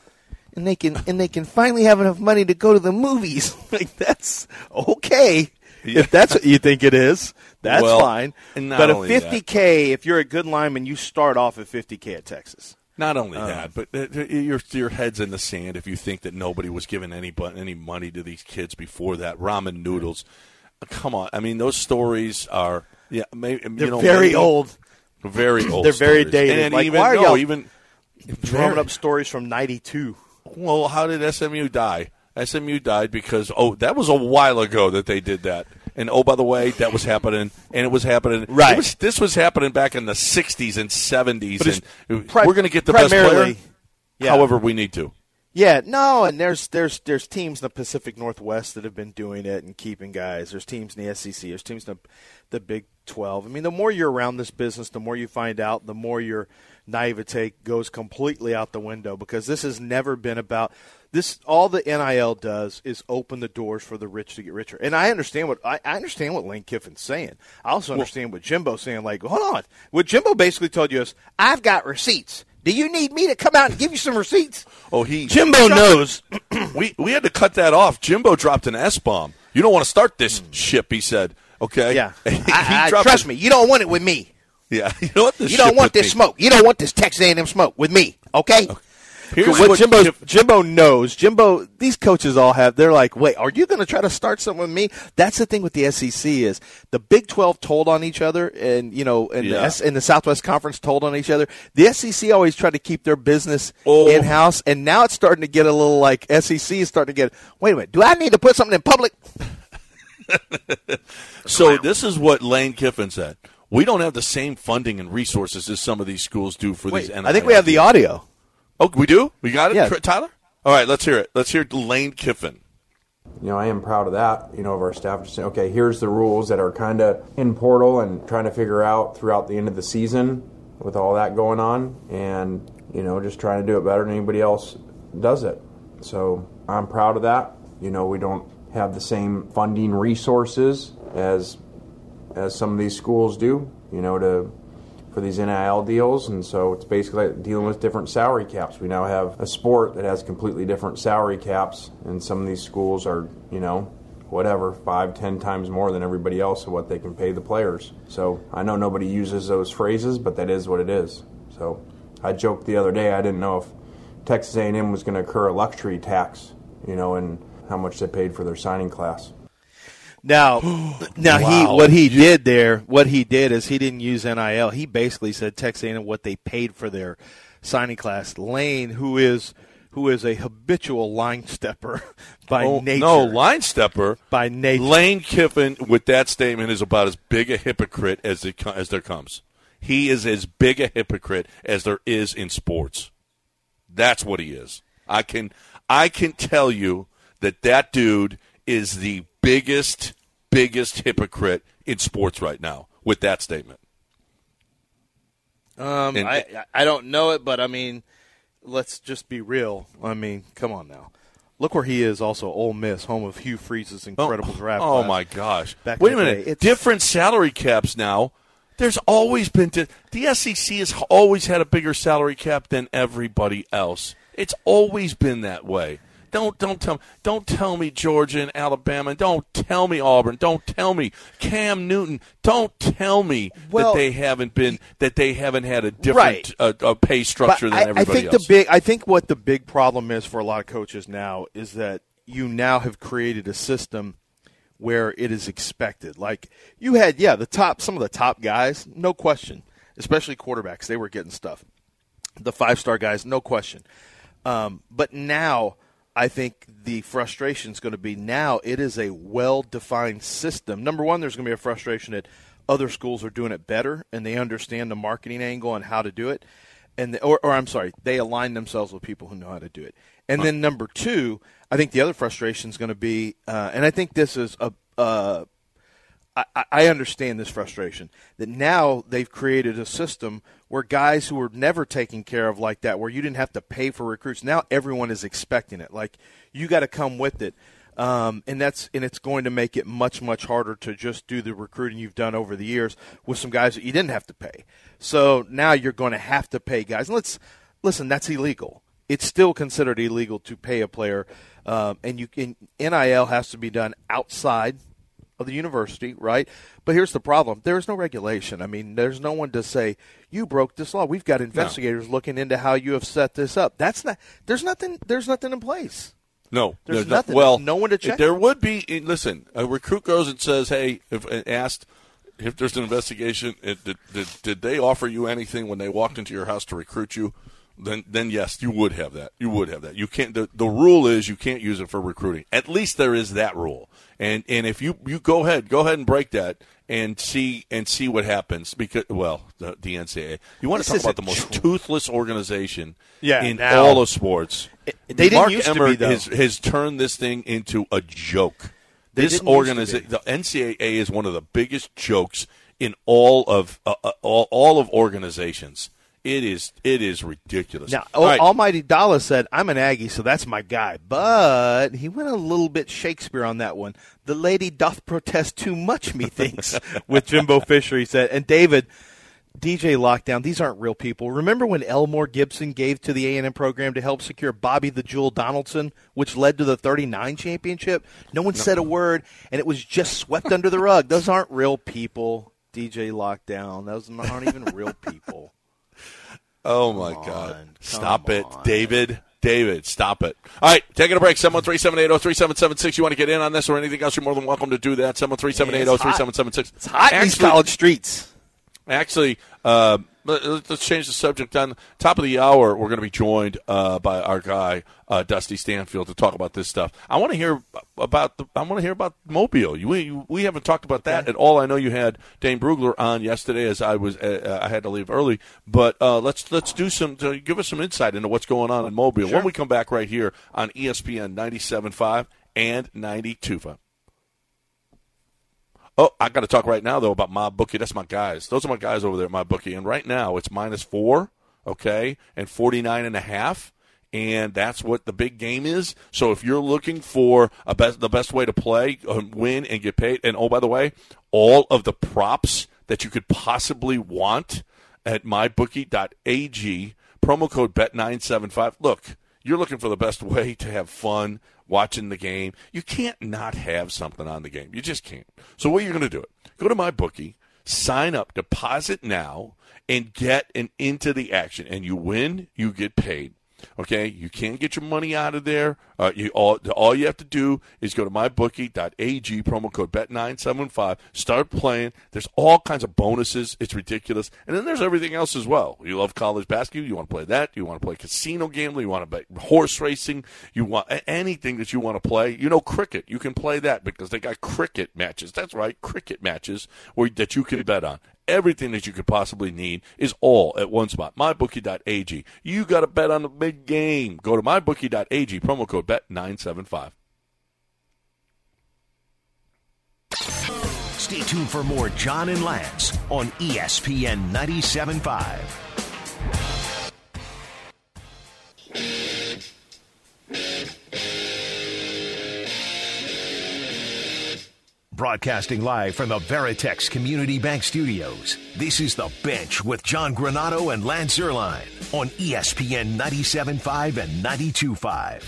[SPEAKER 5] And they can and they can finally have enough money to go to the movies. Like, that's okay. Yeah. If that's what you think it is, that's
[SPEAKER 4] well,
[SPEAKER 5] fine. But a fifty K,
[SPEAKER 4] that.
[SPEAKER 5] if you're a good lineman, you start off at fifty K at Texas.
[SPEAKER 4] Not only
[SPEAKER 5] um,
[SPEAKER 4] that, but uh, your your head's in the sand if you think that nobody was giving any any money to these kids before that. Ramen noodles, come on! I mean, those stories are yeah, maybe,
[SPEAKER 5] they're
[SPEAKER 4] you know,
[SPEAKER 5] very
[SPEAKER 4] maybe,
[SPEAKER 5] old.
[SPEAKER 4] Very old.
[SPEAKER 5] They're very
[SPEAKER 4] stories.
[SPEAKER 5] dated.
[SPEAKER 4] And
[SPEAKER 5] like,
[SPEAKER 4] even,
[SPEAKER 5] why are
[SPEAKER 4] no,
[SPEAKER 5] y'all
[SPEAKER 4] even
[SPEAKER 5] drumming up stories from ninety-two?
[SPEAKER 4] Well, how did S M U die? S M U died because oh, that was a while ago that they did that. And, oh, by the way, that was happening, and it was happening.
[SPEAKER 5] Right.
[SPEAKER 4] It was, this was happening back in the sixties and seventies, and
[SPEAKER 5] pri-
[SPEAKER 4] we're going to get the best player
[SPEAKER 5] yeah.
[SPEAKER 4] however we need to.
[SPEAKER 5] Yeah, no, and there's there's there's teams in the Pacific Northwest that have been doing it and keeping guys. There's teams in the S E C. There's teams in the, the Big twelve. I mean, the more you're around this business, the more you find out, the more your naivete goes completely out the window because this has never been about – This all the N I L does is open the doors for the rich to get richer, and I understand what I, I understand what Lane Kiffin's saying. I also understand well, what Jimbo's saying. Like, hold on, what Jimbo basically told you is, "I've got receipts. Do you need me to come out and give you some receipts?"
[SPEAKER 4] Oh, he
[SPEAKER 5] Jimbo knows.
[SPEAKER 4] we we had to cut that off. Jimbo dropped an S bomb. You don't want to start this ship, he said. Okay,
[SPEAKER 5] yeah,
[SPEAKER 4] he,
[SPEAKER 5] I,
[SPEAKER 4] he
[SPEAKER 5] I, trust
[SPEAKER 4] a,
[SPEAKER 5] me. You don't want it with me.
[SPEAKER 4] Yeah, you don't want this.
[SPEAKER 5] You don't want this
[SPEAKER 4] me.
[SPEAKER 5] smoke. You don't want this Texas A and M smoke with me. Okay. okay.
[SPEAKER 4] Here's
[SPEAKER 5] what,
[SPEAKER 4] what
[SPEAKER 5] Jimbo
[SPEAKER 4] Kif-
[SPEAKER 5] Jimbo knows. Jimbo, these coaches all have. They're like, wait, are you going to try to start something with me? That's the thing with the S E C is the Big twelve told on each other, and you know, and,
[SPEAKER 4] yeah.
[SPEAKER 5] the, S- and the Southwest Conference told on each other. The S E C always tried to keep their business
[SPEAKER 4] oh.
[SPEAKER 5] in house, and now it's starting to get a little like S E C is starting to get. Wait a minute, do I need to put something in public?
[SPEAKER 4] So this is what Lane Kiffin said. We don't have the same funding and resources as some of these schools do for
[SPEAKER 5] Wait,
[SPEAKER 4] these N I L.
[SPEAKER 5] I think we have the audio.
[SPEAKER 4] Oh, we do? We got it,
[SPEAKER 5] yeah.
[SPEAKER 4] Tyler? All right, let's hear it. Let's hear Lane Kiffin.
[SPEAKER 8] You know, I am proud of that, you know, of our staff just saying, okay, here's the rules that are kind of in portal and trying to figure out throughout the end of the season with all that going on and, you know, just trying to do it better than anybody else does it. So I'm proud of that. You know, we don't have the same funding resources as as some of these schools do, you know, to for these N I L deals, and so it's basically like dealing with different salary caps. We now have a sport that has completely different salary caps, and some of these schools are, you know, whatever, five, ten times more than everybody else of what they can pay the players. So I know nobody uses those phrases, but that is what it is. So I joked the other day, I didn't know if Texas A and M was going to incur a luxury tax, you know, and how much they paid for their signing class.
[SPEAKER 5] Now, now
[SPEAKER 4] Wow.
[SPEAKER 5] he what he did there, what he did is he didn't use N I L. He basically said Texas A and M what they paid for their signing class. Lane, who is who is a habitual line stepper by
[SPEAKER 4] oh,
[SPEAKER 5] nature.
[SPEAKER 4] No, line stepper.
[SPEAKER 5] By nature.
[SPEAKER 4] Lane Kiffin, with that statement, is about as big a hypocrite as, it, as there comes. He is as big a hypocrite as there is in sports. That's what he is. I can I can tell you that that dude is the biggest, biggest hypocrite in sports right now with that statement.
[SPEAKER 5] Um,
[SPEAKER 4] and,
[SPEAKER 5] I I don't know it, but I mean, let's just be real. I mean, come on now. Look where he is. Also, Ole Miss, home of Hugh Freeze's incredible
[SPEAKER 4] oh,
[SPEAKER 5] draft.
[SPEAKER 4] Oh
[SPEAKER 5] class.
[SPEAKER 4] my gosh!
[SPEAKER 5] Back
[SPEAKER 4] Wait
[SPEAKER 5] in
[SPEAKER 4] a
[SPEAKER 5] the
[SPEAKER 4] minute.
[SPEAKER 5] day. It's-
[SPEAKER 4] Different salary caps now. There's always been di- the S E C has always had a bigger salary cap than everybody else. It's always been that way. Don't don't tell don't tell me Georgia and Alabama. Don't tell me Auburn. Don't tell me Cam Newton. Don't tell me
[SPEAKER 5] Well,
[SPEAKER 4] that they haven't been that they haven't had a different
[SPEAKER 5] Right.
[SPEAKER 4] uh, uh, pay structure
[SPEAKER 5] But
[SPEAKER 4] than
[SPEAKER 5] I,
[SPEAKER 4] everybody
[SPEAKER 5] I think
[SPEAKER 4] else.
[SPEAKER 5] the big, I think what the big problem is for a lot of coaches now is that you now have created a system where it is expected. Like you had, yeah, the top, some of the top guys, no question, especially quarterbacks, they were getting stuff. The five-star guys, no question. Um, but now I think the frustration is going to be now it is a well-defined system. Number one, there's going to be a frustration that other schools are doing it better and they understand the marketing angle and how to do it. And the, or, or I'm sorry, they align themselves with people who know how to do it. And then number two, I think the other frustration is going to be, uh, and I think this is a, uh, I, I understand this frustration, that now they've created a system where guys who were never taken care of like that, where you didn't have to pay for recruits, now everyone is expecting it. Like, you got to come with it. Um, and that's and it's going to make it much, much harder to just do the recruiting you've done over the years with some guys that you didn't have to pay. So now you're going to have to pay guys. And let's listen, that's illegal. It's still considered illegal to pay a player, um, and you can N I L has to be done outside of the university, right? But here's the problem: there is no regulation. I mean, there's no one to say you broke this law. We've got investigators no. looking into how you have set this up. That's not. There's nothing. There's nothing in place.
[SPEAKER 4] No,
[SPEAKER 5] there's,
[SPEAKER 4] there's
[SPEAKER 5] nothing.
[SPEAKER 4] Not, well,
[SPEAKER 5] there's no one to check.
[SPEAKER 4] There would be. Listen, a recruit goes and says, "Hey," if asked if there's an investigation, it, did, did did they offer you anything when they walked into your house to recruit you? Then, then yes, you would have that. You would have that. You can't. The, the rule is you can't use it for recruiting. At least there is that rule. And and if you, you go ahead, go ahead and break that and see and see what happens. Because well, the, the N C double A. You want
[SPEAKER 5] This
[SPEAKER 4] to talk about the most tr- toothless organization
[SPEAKER 5] yeah,
[SPEAKER 4] in
[SPEAKER 5] now,
[SPEAKER 4] all of sports?
[SPEAKER 5] It, they didn't
[SPEAKER 4] Mark
[SPEAKER 5] used
[SPEAKER 4] Emmert
[SPEAKER 5] to be, though.
[SPEAKER 4] has has turned this thing into a joke.
[SPEAKER 5] They
[SPEAKER 4] This
[SPEAKER 5] didn't used
[SPEAKER 4] organization,
[SPEAKER 5] to be.
[SPEAKER 4] the N C double A, is one of the biggest jokes in all of uh, uh, all, all of organizations. It is it is ridiculous.
[SPEAKER 5] Now,
[SPEAKER 4] All right.
[SPEAKER 5] Almighty Dollar said, "I'm an Aggie, so that's my guy." But he went a little bit Shakespeare on that one. The lady doth protest too much, methinks, with Jimbo Fisher, he said. And David, D J Lockdown, these aren't real people. Remember when Elmore Gibson gave to the A and M program to help secure Bobby the Jewel Donaldson, which led to the thirty-nine championship? No one no. said a word, and it was just swept under the rug. Those aren't real people, D J Lockdown. Those aren't even real people.
[SPEAKER 4] Oh, my
[SPEAKER 5] Come
[SPEAKER 4] God.
[SPEAKER 5] on.
[SPEAKER 4] Stop
[SPEAKER 5] Come
[SPEAKER 4] it,
[SPEAKER 5] on.
[SPEAKER 4] David. David, stop it. All right, taking a break. seven one three, seven eight zero, three seven seven six. You want to get in on this or anything else, you're more than welcome to do that. seven one three, seven eight zero, three seven seven six.
[SPEAKER 5] It's hot in these college streets.
[SPEAKER 4] Actually, uh, let's change the subject. On top of the hour, we're going to be joined uh, by our guy uh, Dusty Stanfield to talk about this stuff. I want to hear about the. I want to hear about Mobile. We we haven't talked about that okay. at all. I know you had Dane Brugler on yesterday, as I was uh, I had to leave early. But uh, let's let's do some. Uh, give us some insight into what's going on in Mobile
[SPEAKER 5] sure.
[SPEAKER 4] when we come back right here on E S P N ninety-seven point five and ninety-two point five. Oh, I got to talk right now, though, about MyBookie. That's my guys. Those are my guys over there at MyBookie. And right now, it's minus four, okay, and forty-nine and a half. And that's what the big game is. So if you're looking for a best, the best way to play, uh, win, and get paid, and, oh, by the way, all of the props that you could possibly want at my bookie dot a g, promo code B E T nine seven five. Look, you're looking for the best way to have fun watching the game. You can't not have something on the game. You just can't. So what are you going to do? It go to MyBookie, sign up, deposit now, and get an into the action. And you win, you get paid. Okay, you can't get your money out of there. Uh, you all all you have to do is go to my bookie dot a g, promo code bet nine seven five. Start playing. There's all kinds of bonuses. It's ridiculous. And then there's everything else as well. You love college basketball. You want to play that. You want to play casino gambling. You want to bet horse racing. You want anything that you want to play. You know, cricket. You can play that because they got cricket matches. That's right, cricket matches where, that you can bet on. Everything that you could possibly need is all at one spot. my bookie dot a g. You got to bet on the big game. Go to my bookie dot a g, promo code bet nine seven five.
[SPEAKER 2] Stay tuned for more John and Lance on E S P N ninety-seven point five. Broadcasting live from the Veritex Community Bank Studios, this is The Bench with John Granato and Lance Zierlein on E S P N ninety-seven point five and ninety-two point five.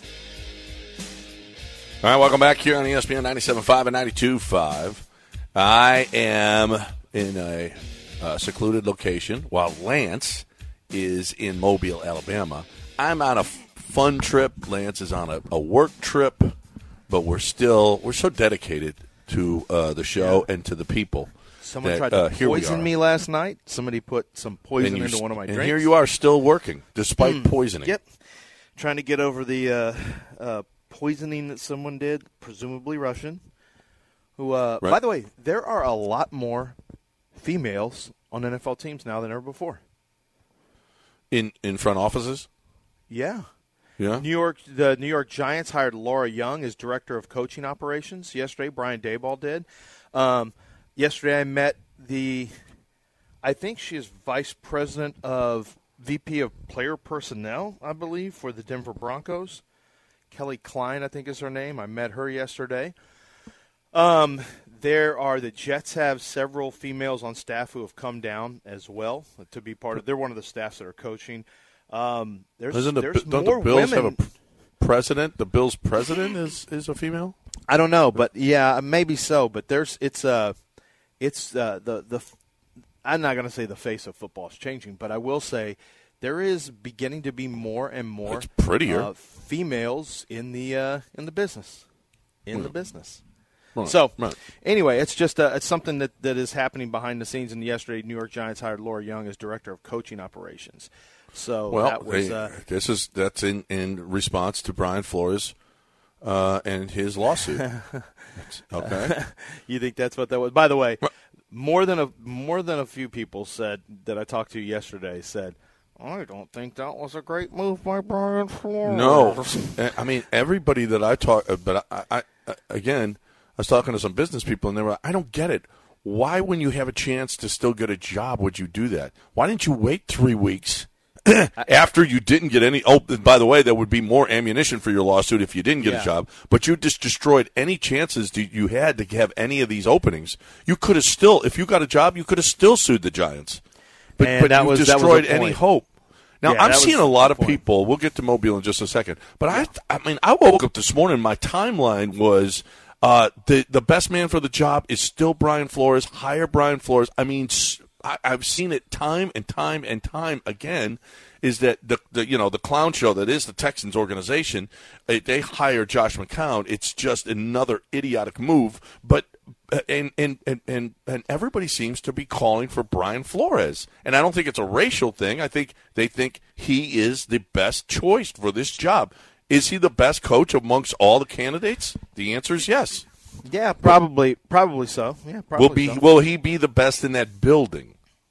[SPEAKER 4] All right, welcome back here on E S P N ninety-seven point five and ninety-two point five. I am in a uh, secluded location while Lance is in Mobile, Alabama. I'm on a fun trip. Lance is on a, a work trip, but we're still we're so dedicated to uh, the show yeah. and to the people.
[SPEAKER 5] Someone
[SPEAKER 4] that,
[SPEAKER 5] tried to
[SPEAKER 4] uh,
[SPEAKER 5] poison me last night. Somebody put some poison
[SPEAKER 4] and
[SPEAKER 5] into one of my
[SPEAKER 4] and
[SPEAKER 5] drinks.
[SPEAKER 4] And here you are still working, despite mm. poisoning.
[SPEAKER 5] Yep. Trying to get over the uh, uh, poisoning that someone did, presumably Russian. Who, uh,
[SPEAKER 4] right.
[SPEAKER 5] By the way, there are a lot more females on N F L teams now than ever before.
[SPEAKER 4] In in front offices?
[SPEAKER 5] Yeah.
[SPEAKER 4] Yeah.
[SPEAKER 5] New York, the New York Giants hired Laura Young as director of coaching operations yesterday. Brian Daboll did. Um, yesterday, I met the, I think she is vice president of V P of player personnel, I believe, for the Denver Broncos. Kelly Klein, I think is her name. I met her yesterday. Um, there are the Jets have several females on staff who have come down as well to be part of. They're one of the staffs that are coaching. Um, there's
[SPEAKER 4] Isn't the,
[SPEAKER 5] there's
[SPEAKER 4] don't
[SPEAKER 5] more
[SPEAKER 4] the Bills
[SPEAKER 5] women.
[SPEAKER 4] have a president? The Bills' president is, is a female.
[SPEAKER 5] I don't know, but yeah, maybe so. But there's it's uh it's uh, the the I'm not going to say the face of football is changing, but I will say there is beginning to be more and more
[SPEAKER 4] it's prettier
[SPEAKER 5] uh, females in the uh, in the business in mm. the business.
[SPEAKER 4] Right.
[SPEAKER 5] So
[SPEAKER 4] right.
[SPEAKER 5] anyway, it's just uh, it's something that, that is happening behind the scenes. And yesterday, New York Giants hired Laura Young as director of coaching operations. So
[SPEAKER 4] well,
[SPEAKER 5] that was, uh,
[SPEAKER 4] this is that's in, in response to Brian Flores uh, and his lawsuit. Okay,
[SPEAKER 5] you think that's what that was? By the way, more than a more than a few people said that I talked to yesterday said, I don't think that was a great move by Brian Flores.
[SPEAKER 4] No, I mean everybody that I talk, but I, I, I again, I was talking to some business people, and they were, I don't get it. Why, when you have a chance to still get a job, would you do that? Why didn't you wait three weeks? After you didn't get any – oh, by the way, there would be more ammunition for your lawsuit if you didn't get
[SPEAKER 5] yeah.
[SPEAKER 4] a job. But you just destroyed any chances that you had to have any of these openings. You could have still – if you got a job, you could have still sued the Giants. But,
[SPEAKER 5] and
[SPEAKER 4] but
[SPEAKER 5] that
[SPEAKER 4] you
[SPEAKER 5] was,
[SPEAKER 4] destroyed
[SPEAKER 5] that was
[SPEAKER 4] any hope. Now,
[SPEAKER 5] yeah,
[SPEAKER 4] I'm seeing a lot of
[SPEAKER 5] point.
[SPEAKER 4] people – we'll get to Mobile in just a second. But, yeah. I I mean, I woke up this morning, my timeline was uh, the, the best man for the job is still Brian Flores. Hire Brian Flores. I mean, I, I've seen it time and time and time again. Is that the, the you know the clown show that is the Texans organization? They hire Josh McCown. It's just another idiotic move. But and and and and, and everybody seems to be calling for Brian Flores. And I don't think it's a racial thing. I think they think he is the best choice for this job. Is he the best coach amongst all the candidates? The answer is yes.
[SPEAKER 5] Yeah, probably probably so. Yeah, probably
[SPEAKER 4] will be
[SPEAKER 5] so.
[SPEAKER 4] Will he be the best in that building?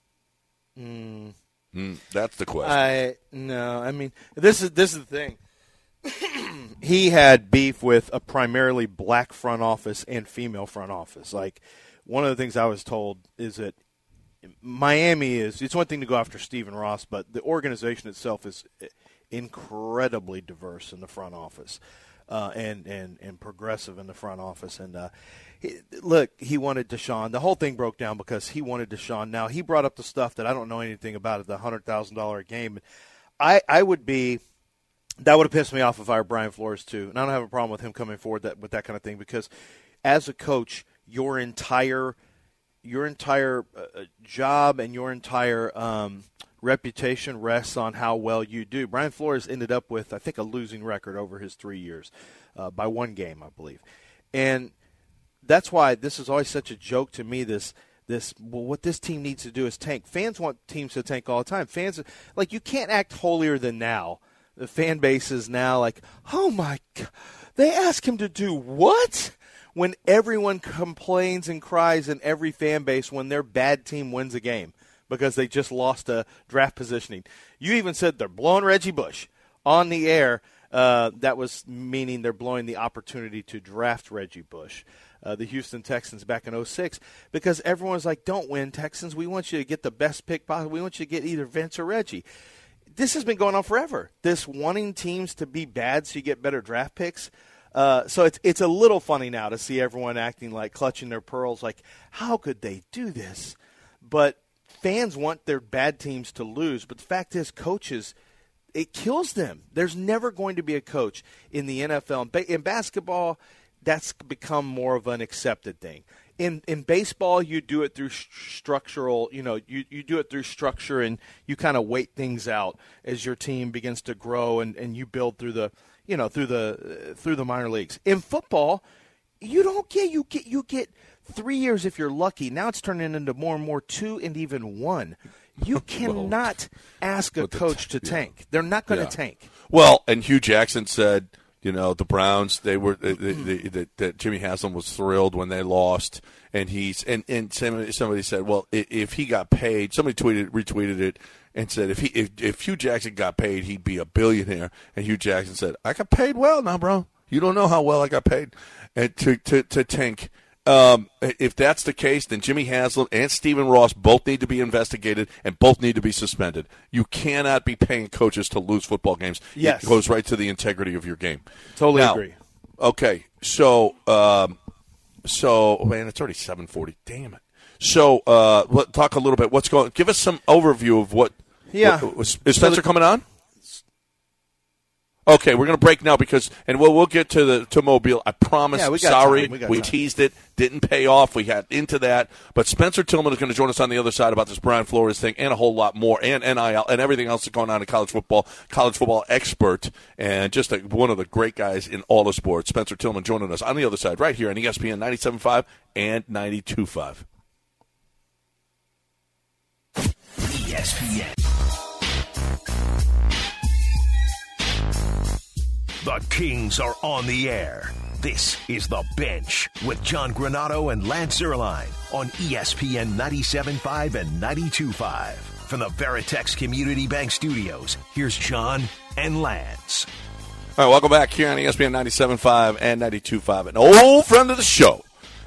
[SPEAKER 5] Mm.
[SPEAKER 4] Mm, that's the question.
[SPEAKER 5] I no, I mean this is this is the thing. He had beef with a primarily black front office and female front office. Like one of the things I was told is that Miami is it's one thing to go after Stephen Ross, but the organization itself is incredibly diverse in the front office. Uh, and, and, and progressive in the front office. And uh, he, look, he wanted Deshaun. The whole thing broke down because he wanted Deshaun. Now, he brought up the stuff that I don't know anything about at the one hundred thousand dollars a game. I, I would be – that would have pissed me off if I were Brian Flores too. And I don't have a problem with him coming forward that, with that kind of thing because as a coach, your entire your entire uh, job and your entire um, reputation rests on how well you do. Brian Flores ended up with, I think, a losing record over his three years uh, by one game, I believe. And that's why this is always such a joke to me, this this well, what this team needs to do is tank. Fans want teams to tank all the time. Fans, like, you can't act holier than now. The fan base is now like, oh, my God, they ask him to do what? When everyone complains and cries in every fan base when their bad team wins a game because they just lost a draft positioning. You even said they're blowing Reggie Bush on the air. Uh, that was meaning they're blowing the opportunity to draft Reggie Bush, uh, the Houston Texans back in oh six, because everyone was like, don't win, Texans. We want you to get the best pick possible. We want you to get either Vince or Reggie. This has been going on forever, this wanting teams to be bad so you get better draft picks. Uh, so it's it's a little funny now to see everyone acting like clutching their pearls, like, how could they do this? But fans want their bad teams to lose. But the fact is, coaches, it kills them. There's never going to be a coach in the N F L. In, ba- in basketball, that's become more of an accepted thing. In in baseball, you do it through st- structural, you know, you, you do it through structure, and you kind of wait things out as your team begins to grow, and, and you build through the, you know, through the uh, through the minor leagues. In football, you don't get you get you get three years if you're lucky. Now it's turning into more and more two and even one. You cannot well, ask a coach t- to tank. Yeah. They're not going to yeah. tank.
[SPEAKER 4] Well, and Hugh Jackson said, you know, the Browns, they were they, they, they, they, that Jimmy Haslam was thrilled when they lost, and he's and, and somebody, somebody said, well, if he got paid, somebody tweeted retweeted it and said if he if, if Hugh Jackson got paid, he'd be a billionaire. And Hugh Jackson said, I got paid well now, bro. You don't know how well I got paid, and to to to tank. Um, if that's the case, then Jimmy Haslam and Stephen Ross both need to be investigated and both need to be suspended. You cannot be paying coaches to lose football games.
[SPEAKER 5] Yes.
[SPEAKER 4] It goes right to the integrity of your game.
[SPEAKER 5] Totally
[SPEAKER 4] now,
[SPEAKER 5] agree.
[SPEAKER 4] Okay, so, um, so man, it's already seven forty. Damn it. So uh, let talk a little bit. What's going? Give us some overview of what.
[SPEAKER 5] Yeah.
[SPEAKER 4] What, is Spencer so the, coming on? Okay, we're going to break now because, and we'll we'll get to the to Mobile. I promise.
[SPEAKER 5] Yeah, we got
[SPEAKER 4] Sorry,
[SPEAKER 5] time. We,
[SPEAKER 4] we teased it, didn't pay off. We had into that, but Spencer Tillman is going to join us on the other side about this Brian Flores thing and a whole lot more, and N I L and everything else that's going on in college football. College football expert and just a, one of the great guys in all of sports. Spencer Tillman joining us on the other side right here on E S P N ninety-seven point five and ninety-two point five.
[SPEAKER 2] E S P N. The Kings are on the air. This is The Bench with John Granato and Lance Zierlein on E S P N ninety-seven point five and ninety-two point five. From the Veritex Community Bank Studios, here's John and Lance.
[SPEAKER 4] All right, welcome back here on E S P N ninety-seven point five and ninety-two point five. An old friend of the show,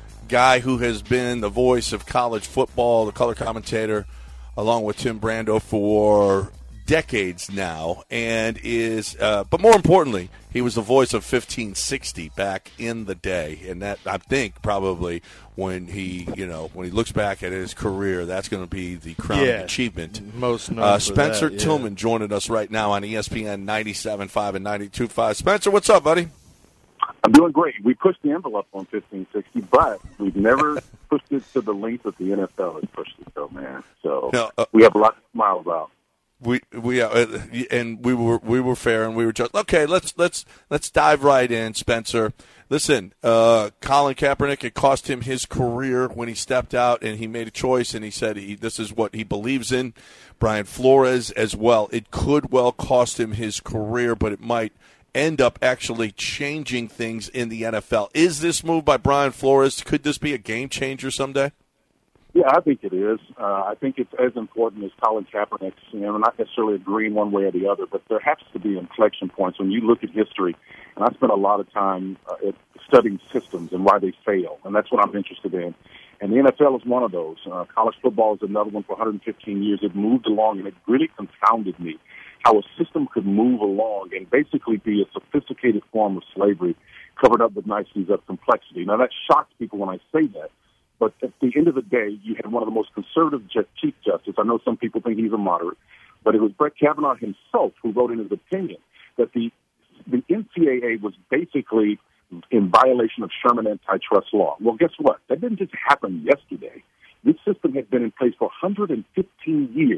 [SPEAKER 4] guy who has been the voice of college football, the color commentator, along with Tim Brando for decades now, and is, uh, but more importantly, he was the voice of fifteen sixty back in the day, and that, I think, probably when he, you know, when he looks back at his career, that's going to be the crowning
[SPEAKER 5] yeah,
[SPEAKER 4] achievement.
[SPEAKER 5] Most known
[SPEAKER 4] uh,
[SPEAKER 5] for
[SPEAKER 4] Spencer
[SPEAKER 5] that, yeah.
[SPEAKER 4] Tillman joining us right now on E S P N ninety-seven point five and ninety-two point five. Spencer, what's up, buddy?
[SPEAKER 1] I'm doing great. We pushed the envelope on fifteen sixty, but we've never pushed it to the length that the N F L has pushed it, though, man. So
[SPEAKER 4] no, uh,
[SPEAKER 1] we have a lot of smiles out.
[SPEAKER 4] We we uh, and we were we were fair, and we were just okay. Let's let's let's dive right in, Spencer. Listen, uh, Colin Kaepernick, it cost him his career when he stepped out and he made a choice, and he said he, this is what he believes in. Brian Flores as well. It could well cost him his career, but it might end up actually changing things in the N F L. Is this move by Brian Flores, could this be a game changer someday?
[SPEAKER 1] Yeah, I think it is. Uh, I think it's as important as Colin Kaepernick's. You know, not necessarily agreeing one way or the other, but there has to be inflection points when you look at history. And I spent a lot of time uh, studying systems and why they fail, and that's what I'm interested in. And the N F L is one of those. Uh, college football is another one for one hundred fifteen years. It moved along, and it really confounded me how a system could move along and basically be a sophisticated form of slavery covered up with niceties of complexity. Now, that shocks people when I say that. But at the end of the day, you had one of the most conservative Chief Justice. I know some people think he's a moderate, but it was Brett Kavanaugh himself who wrote in his opinion that the the N C double A was basically in violation of Sherman antitrust law. Well, guess what? That didn't just happen yesterday. This system had been in place for one hundred fifteen years.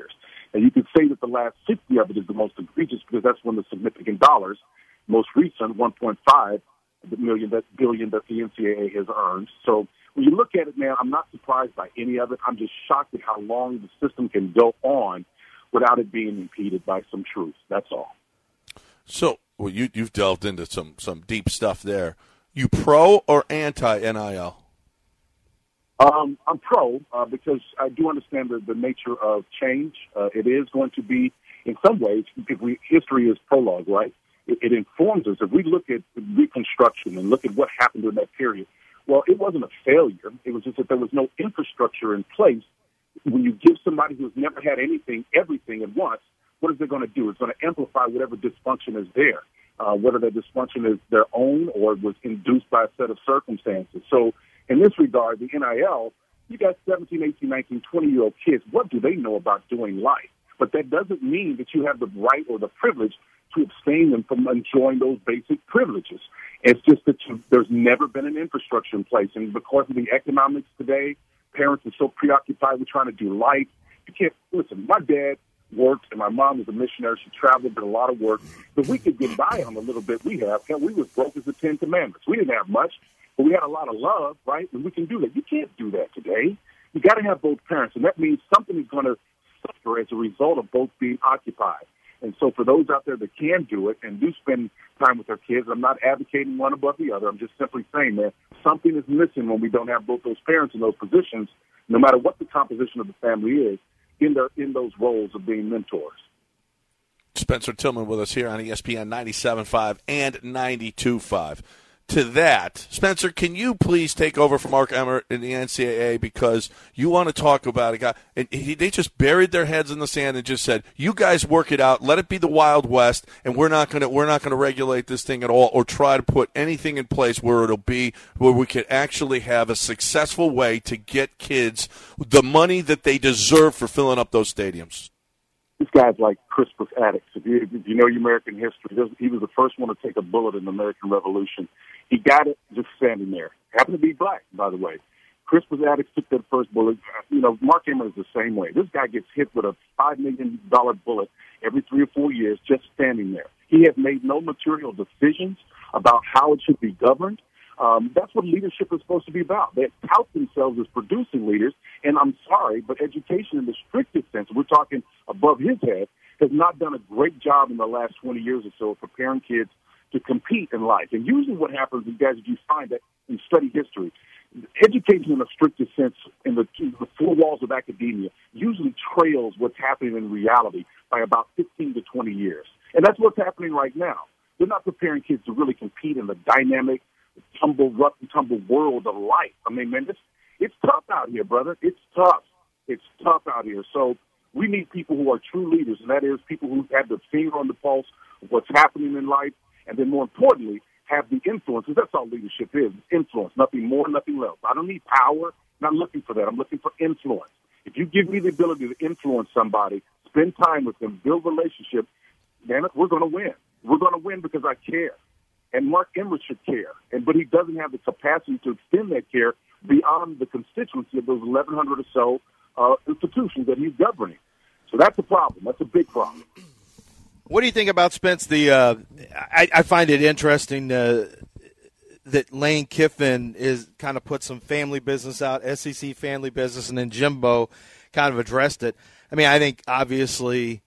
[SPEAKER 1] And you could say that the last fifty of it is the most egregious because that's when the significant dollars, most recent one point five million that billion that the N C double A has earned. So when you look at it, man, I'm not surprised by any of it. I'm just shocked at how long the system can go on without it being impeded by some truth. That's all.
[SPEAKER 4] So, well, you, you've delved into some, some deep stuff there. You pro or anti-N I L?
[SPEAKER 1] Um, I'm pro uh, because I do understand the, the nature of change. Uh, it is going to be, in some ways, because we, history is prologue, right? It, it informs us. If we look at Reconstruction and look at what happened during that period, well, it wasn't a failure. It was just that there was no infrastructure in place. When you give somebody who's never had anything, everything at once, what is it going to do? It's going to amplify whatever dysfunction is there, uh, whether that dysfunction is their own or was induced by a set of circumstances. So in this regard, the N I L, you got seventeen, eighteen, nineteen, twenty-year-old kids. What do they know about doing life? But that doesn't mean that you have the right or the privilege to abstain them from enjoying those basic privileges. It's just that you, there's never been an infrastructure in place. And because of the economics today, parents are so preoccupied with trying to do life. You can't, listen, my dad worked and my mom was a missionary. She traveled, did a lot of work. But we could get by on the little bit we have. We was broke as the Ten Commandments. We didn't have much, but we had a lot of love, right? And we can do that. You can't do that today. You got to have both parents. And that means something is going to suffer as a result of both being occupied. And so for those out there that can do it and do spend time with their kids, I'm not advocating one above the other. I'm just simply saying that something is missing when we don't have both those parents in those positions, no matter what the composition of the family is, in their in those roles of being mentors.
[SPEAKER 4] Spencer Tillman with us here on E S P N ninety-seven point five and ninety-two point five. To that, Spencer, can you please take over for Mark Emmert in the N C double A because you want to talk about a guy, and he, they just buried their heads in the sand and just said, "You guys work it out. Let it be the Wild West, and we're not going to we're not going to regulate this thing at all, or try to put anything in place where it'll be where we could actually have a successful way to get kids the money that they deserve for filling up those stadiums."
[SPEAKER 1] This guy's like Crispus Attucks. If you, if you know your American history, he was the first one to take a bullet in the American Revolution. He got it just standing there. Happened to be black, by the way. Crispus Attucks took that first bullet. You know, Mark Emmert is the same way. This guy gets hit with a five million dollars bullet every three or four years just standing there. He has made no material decisions about how it should be governed. Um, that's what leadership is supposed to be about. They tout themselves as producing leaders, and I'm sorry, but education in the strictest sense, we're talking above his head, has not done a great job in the last twenty years or so of preparing kids to compete in life. And usually what happens, you guys, if you find that and study history, education in the strictest sense in the, the four walls of academia usually trails what's happening in reality by about fifteen to twenty years. And that's what's happening right now. They're not preparing kids to really compete in the dynamic, tumble, rough and tumble world of life. I mean, man, it's, it's tough out here, brother. It's tough. It's tough out here. So we need people who are true leaders, and that is people who have the finger on the pulse of what's happening in life, and then more importantly, have the influence, because that's all leadership is, influence, nothing more, nothing less. I don't need power. I'm not looking for that. I'm looking for influence. If you give me the ability to influence somebody, spend time with them, build relationships, damn it, we're going to win. We're going to win because I care. And Mark Emmert should care, and but he doesn't have the capacity to extend that care beyond the constituency of those eleven hundred or so uh, institutions that he's governing. So that's a problem. That's a big problem.
[SPEAKER 5] What do you think about Spence? The uh, I, I find it interesting uh, that Lane Kiffin is kind of put some family business out, S E C family business, and then Jimbo kind of addressed it. I mean, I think obviously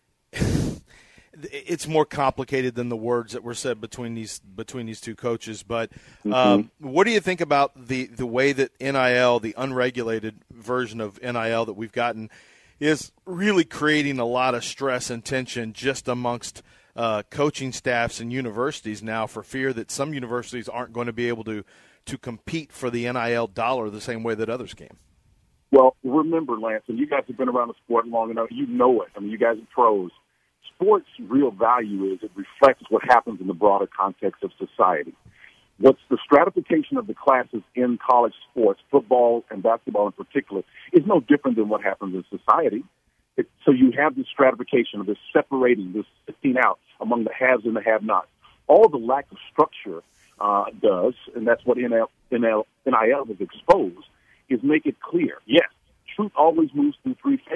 [SPEAKER 5] it's more complicated than the words that were said between these between these two coaches. But um, mm-hmm. what do you think about the, the way that N I L, the unregulated version of N I L that we've gotten, is really creating a lot of stress and tension just amongst uh, coaching staffs and universities now, for fear that some universities aren't going to be able to to compete for the N I L dollar the same way that others can?
[SPEAKER 1] Well, remember, Lance, and you guys have been around the sport long enough, you know it. I mean, you guys are pros. Sports' real value is it reflects what happens in the broader context of society. What's the stratification of the classes in college sports, football and basketball in particular, is no different than what happens in society. It, so you have this stratification, of this separating, this sifting out among the haves and the have-nots. All the lack of structure uh, does, and that's what N I L has exposed, is make it clear. Yes, truth always moves through three phases.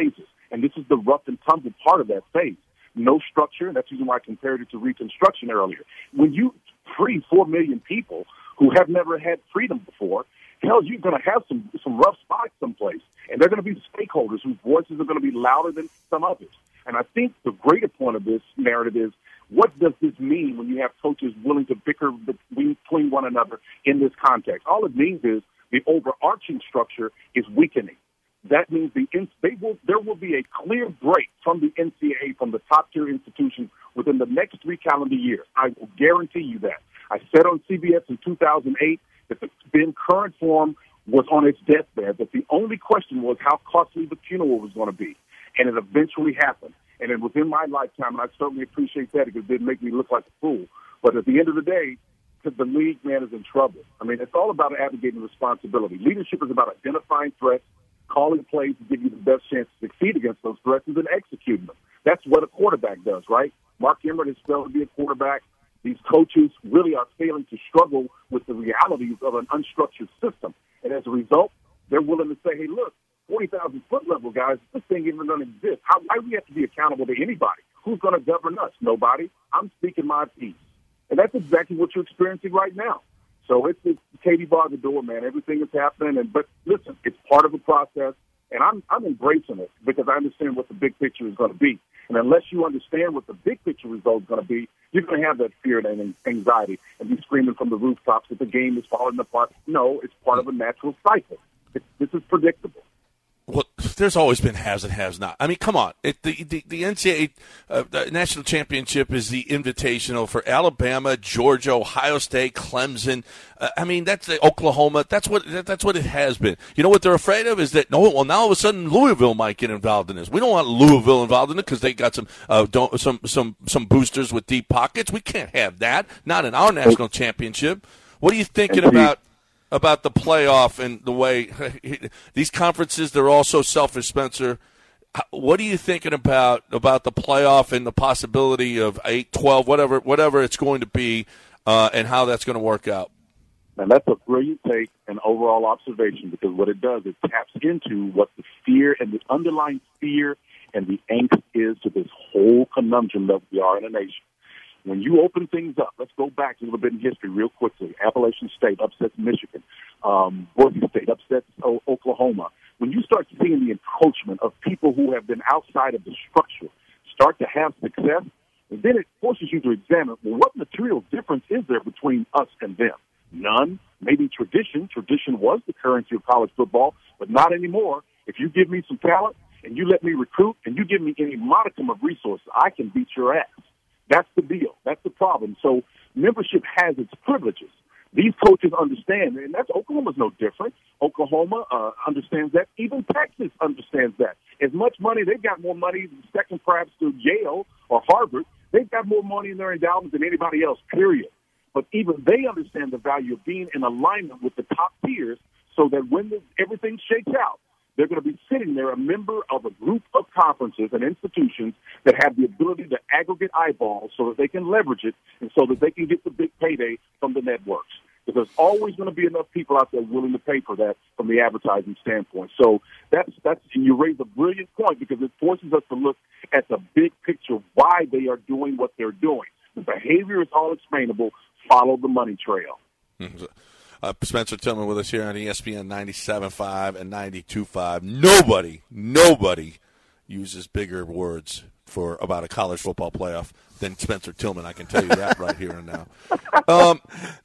[SPEAKER 1] And this is the rough and tumble part of that phase. No structure, and that's the reason why I compared it to Reconstruction earlier. When you free four million people who have never had freedom before, hell, you're going to have some, some rough spots someplace. And they're going to be stakeholders whose voices are going to be louder than some others. And I think the greater point of this narrative is, what does this mean when you have coaches willing to bicker between one another in this context? All it means is the overarching structure is weakening. That means the they will, there will be a clear break from the N C double A, from the top-tier institutions, within the next three calendar years. I will guarantee you that. I said on C B S in two thousand eight that the then current form was on its deathbed, but the only question was how costly the funeral was going to be. And it eventually happened. And it was in my lifetime, and I certainly appreciate that because it didn't make me look like a fool. But at the end of the day, the league, man, is in trouble. I mean, it's all about advocating responsibility. Leadership is about identifying threats, calling plays to give you the best chance to succeed against those threats, and then executing them. That's what a quarterback does, right? Mark Emmert has failed to be a quarterback. These coaches really are failing to struggle with the realities of an unstructured system. And as a result, they're willing to say, hey, look, forty thousand foot level guys, this thing even doesn't exist. How, why do we have to be accountable to anybody? Who's going to govern us? Nobody. I'm speaking my piece. And that's exactly what you're experiencing right now. So it's, it's Katie Bargador, man. Everything is happening. And But listen, it's part of a process. And I'm, I'm embracing it because I understand what the big picture is going to be. And unless you understand what the big picture result is going to be, you're going to have that fear and anxiety and be screaming from the rooftops that the game is falling apart. No, it's part of a natural cycle. It's, this is predictable.
[SPEAKER 4] Well, there's always been haves and haves not. I mean, come on. It, the, the the N C double A uh, the national championship is the invitational for Alabama, Georgia, Ohio State, Clemson. Uh, I mean, that's the Oklahoma. That's what that, that's what it has been. You know what they're afraid of is that no. Well, now all of a sudden Louisville might get involved in this. We don't want Louisville involved in it because they got some uh, don't, some some some boosters with deep pockets. We can't have that. Not in our national championship. What are you thinking about? About the playoff and the way these conferences, they're all so selfish, Spencer. What are you thinking about about the playoff and the possibility of eight, twelve, whatever whatever it's going to be, uh, and how that's going to work out?
[SPEAKER 1] And that's a brilliant take and overall observation, because what it does, it taps into what the fear and the underlying fear and the angst is to this whole conundrum that we are in a nation. When you open things up, let's go back a little bit in history real quickly. Appalachian State upsets Michigan. Um, Boise State upsets o- Oklahoma. When you start seeing the encroachment of people who have been outside of the structure start to have success, and then it forces you to examine, well, what material difference is there between us and them? None. Maybe tradition. Tradition was the currency of college football, but not anymore. If you give me some talent and you let me recruit and you give me any modicum of resources, I can beat your ass. That's the deal. That's the problem. So membership has its privileges. These coaches understand, and that's Oklahoma's no different. Oklahoma uh, understands that. Even Texas understands that. As much money, they've got more money, second perhaps to Yale or Harvard. They've got more money in their endowments than anybody else, period. But even they understand the value of being in alignment with the top tiers so that when the, everything shakes out, they're going to be sitting there, a member of a group of conferences and institutions that have the ability to aggregate eyeballs so that they can leverage it and so that they can get the big payday from the networks. Because there's always going to be enough people out there willing to pay for that from the advertising standpoint. So that's, that's, and you raise a brilliant point because it forces us to look at the big picture, why they are doing what they're doing. The behavior is all explainable. Follow the money trail.
[SPEAKER 4] Mm-hmm. Uh, Spencer Tillman with us here on E S P N ninety-seven point five and ninety-two point five. Nobody, nobody uses bigger words for about a college football playoff than Spencer Tillman. I can tell you that right here and now. Um,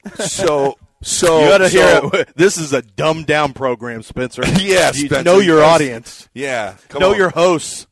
[SPEAKER 4] so, so
[SPEAKER 5] you got to
[SPEAKER 4] so,
[SPEAKER 5] hear it. This is a dumbed down program, Spencer.
[SPEAKER 4] Yeah,
[SPEAKER 5] you
[SPEAKER 4] Spencer,
[SPEAKER 5] know your
[SPEAKER 4] yes.
[SPEAKER 5] audience.
[SPEAKER 4] Yeah, come
[SPEAKER 5] know
[SPEAKER 4] on.
[SPEAKER 5] your hosts.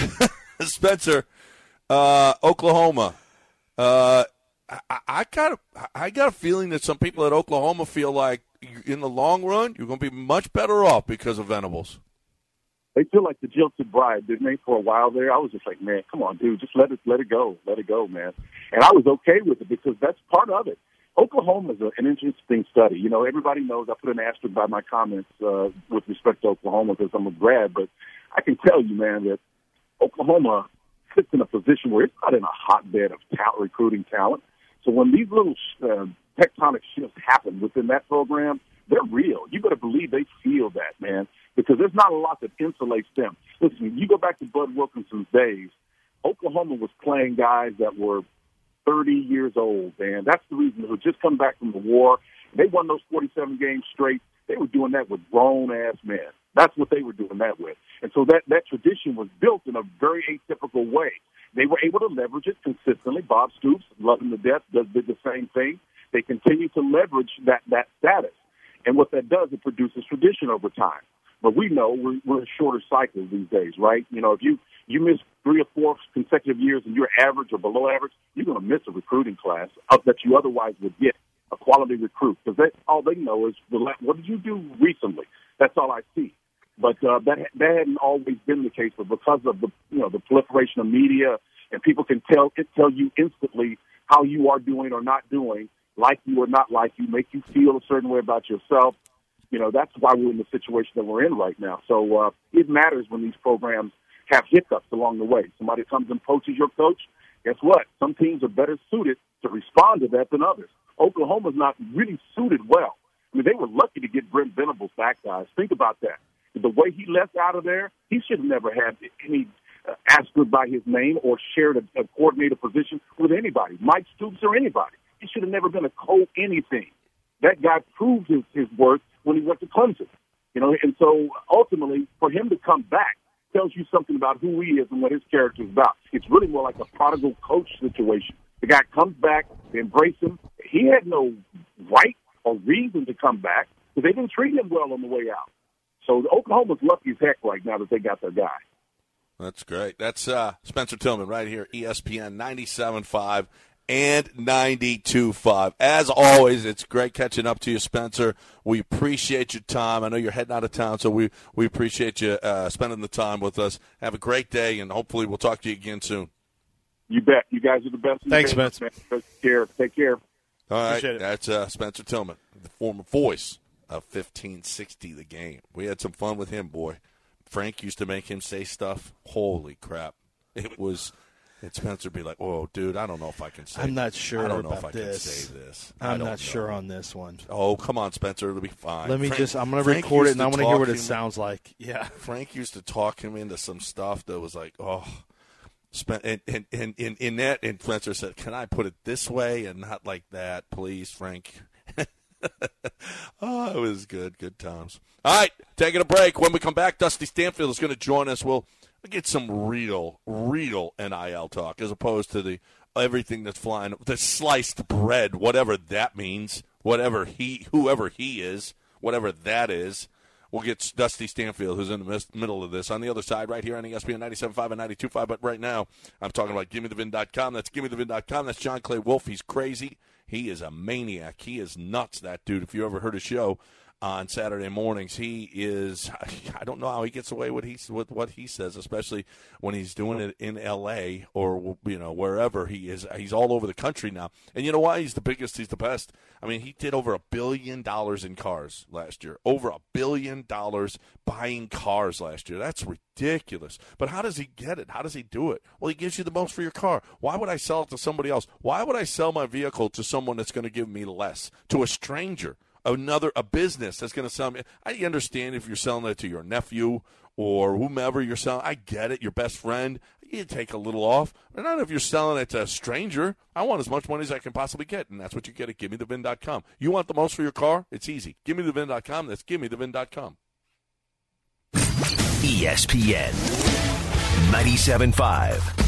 [SPEAKER 4] Spencer, uh, Oklahoma. Uh, I, I got a, I got a feeling that some people at Oklahoma feel like in the long run you're going to be much better off because of Venables.
[SPEAKER 1] They feel like the jilted bride, didn't they? For a while there, I was just like, man, come on, dude, just let it let it go, let it go, man. And I was okay with it because that's part of it. Oklahoma is a, an interesting study. You know, everybody knows I put an asterisk by my comments uh, with respect to Oklahoma because I'm a grad, but I can tell you, man, that Oklahoma sits in a position where it's not in a hotbed of talent, recruiting talent. So when these little uh, tectonic shifts happen within that program, they're real. You better believe they feel that, man, because there's not a lot that insulates them. Listen, you go back to Bud Wilkinson's days, Oklahoma was playing guys that were thirty years old, man. That's the reason. They had just come back from the war. They won those forty-seven games straight. They were doing that with grown-ass men. That's what they were doing that with. And so that, that tradition was built in a very atypical way. They were able to leverage it consistently. Bob Stoops, love him to death, does did the same thing. They continue to leverage that, that status. And what that does, it produces tradition over time. But we know we're, we're in shorter cycles these days, right? You know, if you, you miss three or four consecutive years and you're average or below average, you're going to miss a recruiting class that you otherwise would get, a quality recruit. Because all they know is, what did you do recently? That's all I see. But uh, that that hadn't always been the case. But because of the you know the proliferation of media, and people can tell it tell you instantly how you are doing or not doing, like you or not like you, make you feel a certain way about yourself. You know, that's why we're in the situation that we're in right now. So uh, it matters when these programs have hiccups along the way. Somebody comes and poaches your coach. Guess what? Some teams are better suited to respond to that than others. Oklahoma's not really suited well. I mean, they were lucky to get Brent Venables back, guys. Think about that. The way he left out of there, he should have never had any uh, asterisk by his name or shared a, a coordinator position with anybody, Mike Stoops or anybody. He should have never been a co-anything. That guy proved his, his worth when he went to Clemson. You know, and so ultimately, for him to come back tells you something about who he is and what his character is about. It's really more like a prodigal coach situation. The guy comes back, they embrace him. He had no right or reason to come back because they didn't treat him well on the way out. So Oklahoma's lucky as heck right now that they got their guy.
[SPEAKER 4] That's great. That's uh, Spencer Tillman right here, E S P N ninety-seven point five and ninety-two point five. As always, it's great catching up to you, Spencer. We appreciate your time. I know you're heading out of town, so we, we appreciate you uh, spending the time with us. Have a great day, and hopefully we'll talk to you again soon.
[SPEAKER 1] You bet. You guys are the best.
[SPEAKER 5] Thanks, Spencer.
[SPEAKER 1] Take care. Take care.
[SPEAKER 4] All right. That's uh, Spencer Tillman, the former voice of fifteen sixty The Game. We had some fun with him, boy. Frank used to make him say stuff. Holy crap. It was, and Spencer would be like, whoa, dude, I don't know if I can say
[SPEAKER 5] I'm not sure
[SPEAKER 4] I don't know
[SPEAKER 5] about
[SPEAKER 4] if I
[SPEAKER 5] this.
[SPEAKER 4] can say this.
[SPEAKER 5] I'm not
[SPEAKER 4] know.
[SPEAKER 5] sure on this one.
[SPEAKER 4] Oh, come on, Spencer. It'll be fine.
[SPEAKER 5] Let me
[SPEAKER 4] Frank,
[SPEAKER 5] just, I'm going to
[SPEAKER 4] Frank
[SPEAKER 5] record it,
[SPEAKER 4] used
[SPEAKER 5] and I
[SPEAKER 4] to
[SPEAKER 5] want to hear what
[SPEAKER 4] talk
[SPEAKER 5] it
[SPEAKER 4] him-
[SPEAKER 5] sounds like. Yeah.
[SPEAKER 4] Frank used to talk him into some stuff that was like, oh. And, and, and, and in that, and Spencer said, can I put it this way and not like that, please, Frank? Oh, it was good. Good times. All right, taking a break. When we come back, Dusty Stanfield is going to join us. We'll get some real, real N I L talk as opposed to the everything that's flying, the sliced bread, whatever that means, whatever he, whoever he is, whatever that is. We'll get Dusty Stanfield, who's in the mis- middle of this, on the other side right here on E S P N ninety-seven point five and ninety-two point five. But right now, I'm talking about Gimme The Vin dot com. That's Gimme The Vin dot com. That's John Clay Wolfe. He's crazy. He is a maniac. He is nuts, that dude. If you ever heard a show on Saturday mornings, he is, I don't know how he gets away with, he, with what he says, especially when he's doing it in L A or, you know, wherever he is. He's all over the country now. And you know why? He's the biggest. He's the best. I mean, he did over a billion dollars in cars last year. Over a billion dollars buying cars last year. That's ridiculous. But how does he get it? How does he do it? Well, he gives you the most for your car. Why would I sell it to somebody else? Why would I sell my vehicle to someone that's going to give me less? To a stranger? Another a business that's going to sell me. I understand if you're selling it to your nephew or whomever you're selling. I get it. Your best friend. You take a little off. But not if you're selling it to a stranger. I want as much money as I can possibly get, and that's what you get at Gimme The Vin dot com. You want the most for your car? It's easy. Gimme The Vin dot com. That's Gimme The Vin dot com.
[SPEAKER 2] E S P N ninety-seven point five.